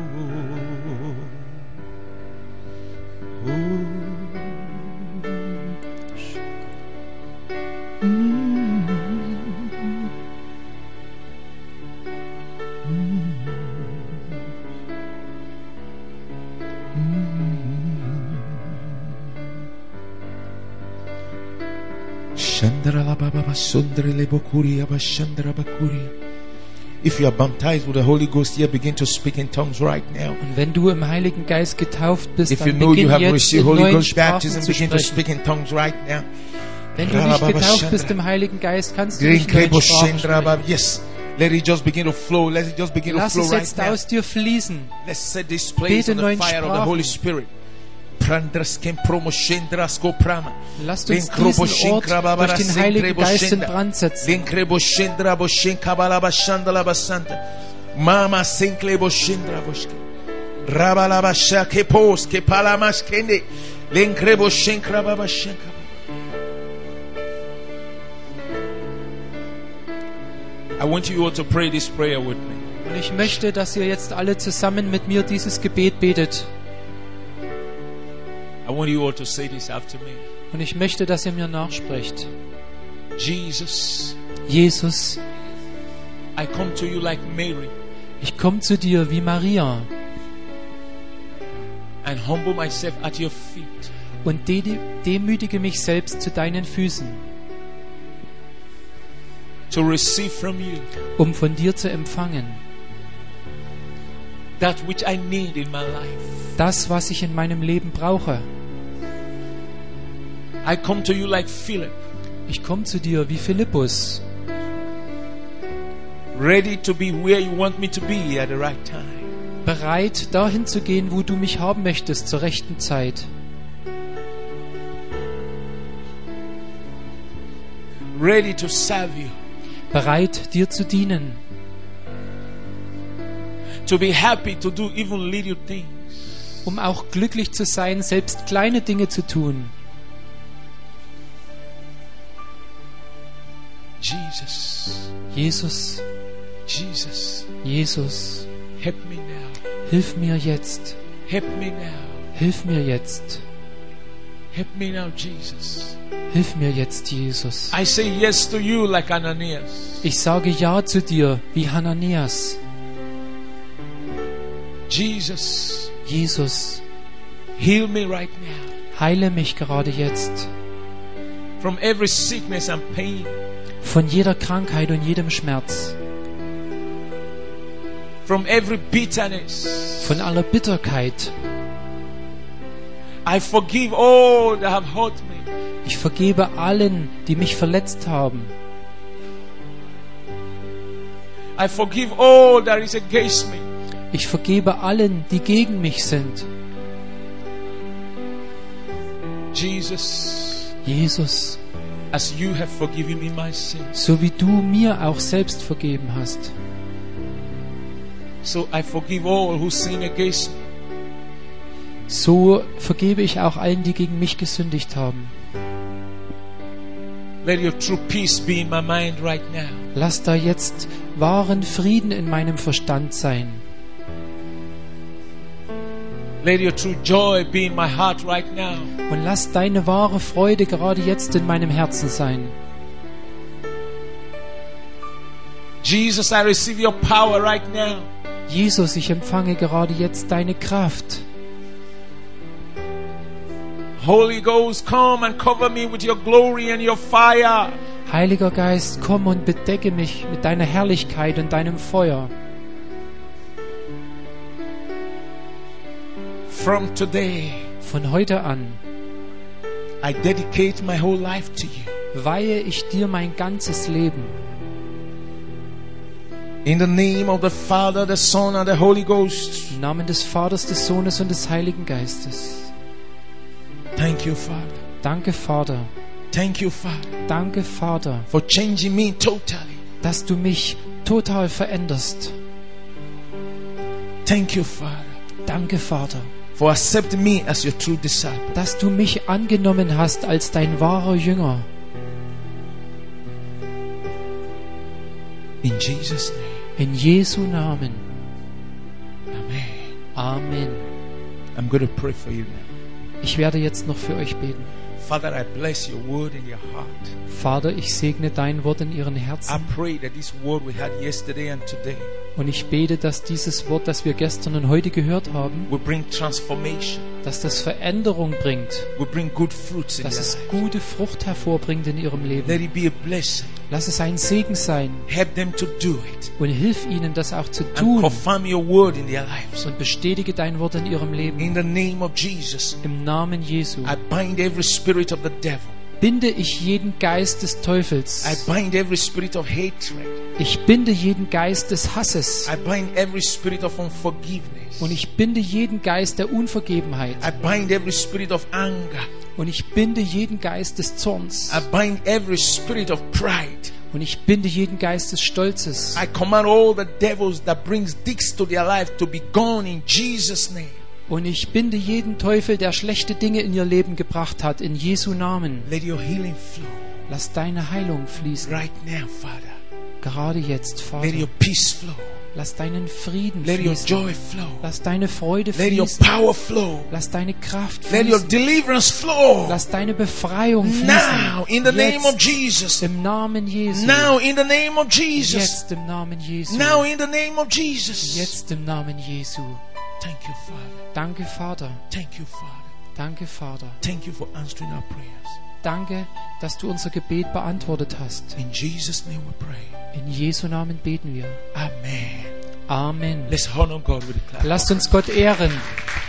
If you are baptized with the Holy Ghost here, begin to speak in tongues right now. Und wenn du im Heiligen Geist getauft bist, If you dann know you beginn have jetzt received in Holy neuen Ghost Sprachen baptism, zu begin to sprechen. speak in tongues right now. Wenn du nicht getauft bist im Heiligen Geist, kannst du nicht in neuen Sprachen sprechen. Yes. Let it just begin to flow. Let it just begin to Lass flow es right jetzt now. aus dir fließen. Let's set this place Bete on the neuen fire of the Sprachen. Holy Spirit. Prandras promo shendras ko prama. Lasst uns diesen Ort durch den Heiligen Geist in Brand setzen. Linkrebo shendra bo shen kabala bashandala basanta. Mama sinklebo shendra boshke. Rabala basha ke pos ke palamas kende. Linkrebo shenkra baba shenka. I want you all to pray this prayer with me. Und ich möchte, dass ihr jetzt alle zusammen mit mir dieses Gebet betet. I want you all to say this after me. Und ich möchte, dass ihr mir nachsprecht. Jesus, Jesus, I come to you like Mary Ich komme zu dir wie Maria and humble myself at your feet. und de- demütige mich selbst zu deinen Füßen, To receive from you um von dir zu empfangen, that which I need in my life. das, was ich in meinem Leben brauche. I come to you like Philip, Ich komme zu dir wie Philippus, ready to be where you want me to be at the right time. bereit, dahin zu gehen, wo du mich haben möchtest, zur rechten Zeit. Ready to serve you. Bereit, dir zu dienen. To be happy to do even little things. Um auch glücklich zu sein, selbst kleine Dinge zu tun. Jesus, Jesus, Jesus, Jesus, help me now. hilf mir jetzt. Help me now. Hilf mir jetzt. Help me now, Jesus. Hilf mir jetzt, Jesus. I say yes to you like Ananias. Ich sage Ja zu dir, wie Hananias. Jesus, Jesus, heal me right now heile mich gerade jetzt from every sickness and pain, von jeder Krankheit und jedem Schmerz, from every bitterness. von aller Bitterkeit. I forgive all that have hurt me. Ich vergebe allen, die mich verletzt haben. I forgive all that is against me. Ich vergebe allen, die gegen mich sind. Jesus, Jesus, as you have forgiven me my sins, so wie du mir auch selbst vergeben hast, so I forgive all who sin against me. so vergebe ich auch allen, die gegen mich gesündigt haben. Let your true peace be in my mind right now. Lass da jetzt wahren Frieden in meinem Verstand sein. Let your true joy be in my heart right now. Und lass deine wahre Freude gerade jetzt in meinem Herzen sein. Jesus, I receive your power right now. Jesus, ich empfange gerade jetzt deine Kraft. Holy Ghost, come and cover me with your glory and your fire. Heiliger Geist, komm und bedecke mich mit deiner Herrlichkeit und deinem Feuer. From today, Von heute an I dedicate my whole life to you. weihe ich dir mein ganzes Leben. In the name of the Father, the Son, and the Holy Ghost. Im Namen des Vaters, des Sohnes und des Heiligen Geistes. Thank you, Father. Danke, Vater. Thank you, Father, Danke, Vater, for changing me totally. dass du mich total veränderst. Thank you, Father, Danke, Vater, for accepting me as your true disciple. dass du mich angenommen hast als dein wahrer Jünger. In Jesus' name. In Jesu Namen. Amen. Amen. I'm going to pray for you now. Ich werde jetzt noch für euch beten. Father, I bless your word in your heart. Vater, ich segne dein Wort in ihren I Herzen. pray that this word we had yesterday and today Und ich bete, dass dieses Wort, das wir gestern und heute gehört haben, will bring transformation, dass das Veränderung bringt, will bring good fruits in dass their es life. gute Frucht hervorbringt in ihrem Let Leben. it be a blessing. Lass es ein Segen sein Help them to do it und hilf ihnen, das auch zu and tun confirm your word in their lives. und bestätige dein Wort in ihrem Leben. In the name of Jesus, Im Namen Jesu I bind every spirit of the devil. binde ich jeden Geist des I Teufels. bind every spirit of hatred. Ich binde jeden Geist des Hasses. I bind every spirit of unforgiveness. Und ich binde jeden Geist der Unvergebenheit. I bind every spirit of anger. Und ich binde jeden Geist des Zorns. I bind every spirit of pride. Und ich binde jeden Geist des Stolzes. I command all the devils that brings dicks to their life to be gone in Jesus' name. Und ich binde jeden Teufel, der schlechte Dinge in ihr Leben gebracht hat, in Jesu Namen. Let your healing flow Lass deine Heilung fließen. right now, Father. Gerade jetzt, Let Vater. your peace flow. Lass deinen Frieden Let your fließen. joy flow. Lass deine Freude Let your fließen. power flow. Lass deine Kraft Let your fließen. deliverance flow. Lass deine Befreiung fließen. Now, in the name of Jetzt Jesus. im Namen Jesu. Now, in the name of Jesus. Jetzt im Namen Jesu. Now, in the name of Jesus. Jetzt im Namen Jesu. Thank you, Father. Danke, Vater. Thank you, Father. Danke, Vater. Thank you for answering our prayers. Danke, dass du unser Gebet beantwortet hast. In Jesus' name we pray. In Jesu Namen beten wir. Amen. Amen. Let's honor God with a clap. Lasst uns Gott ehren.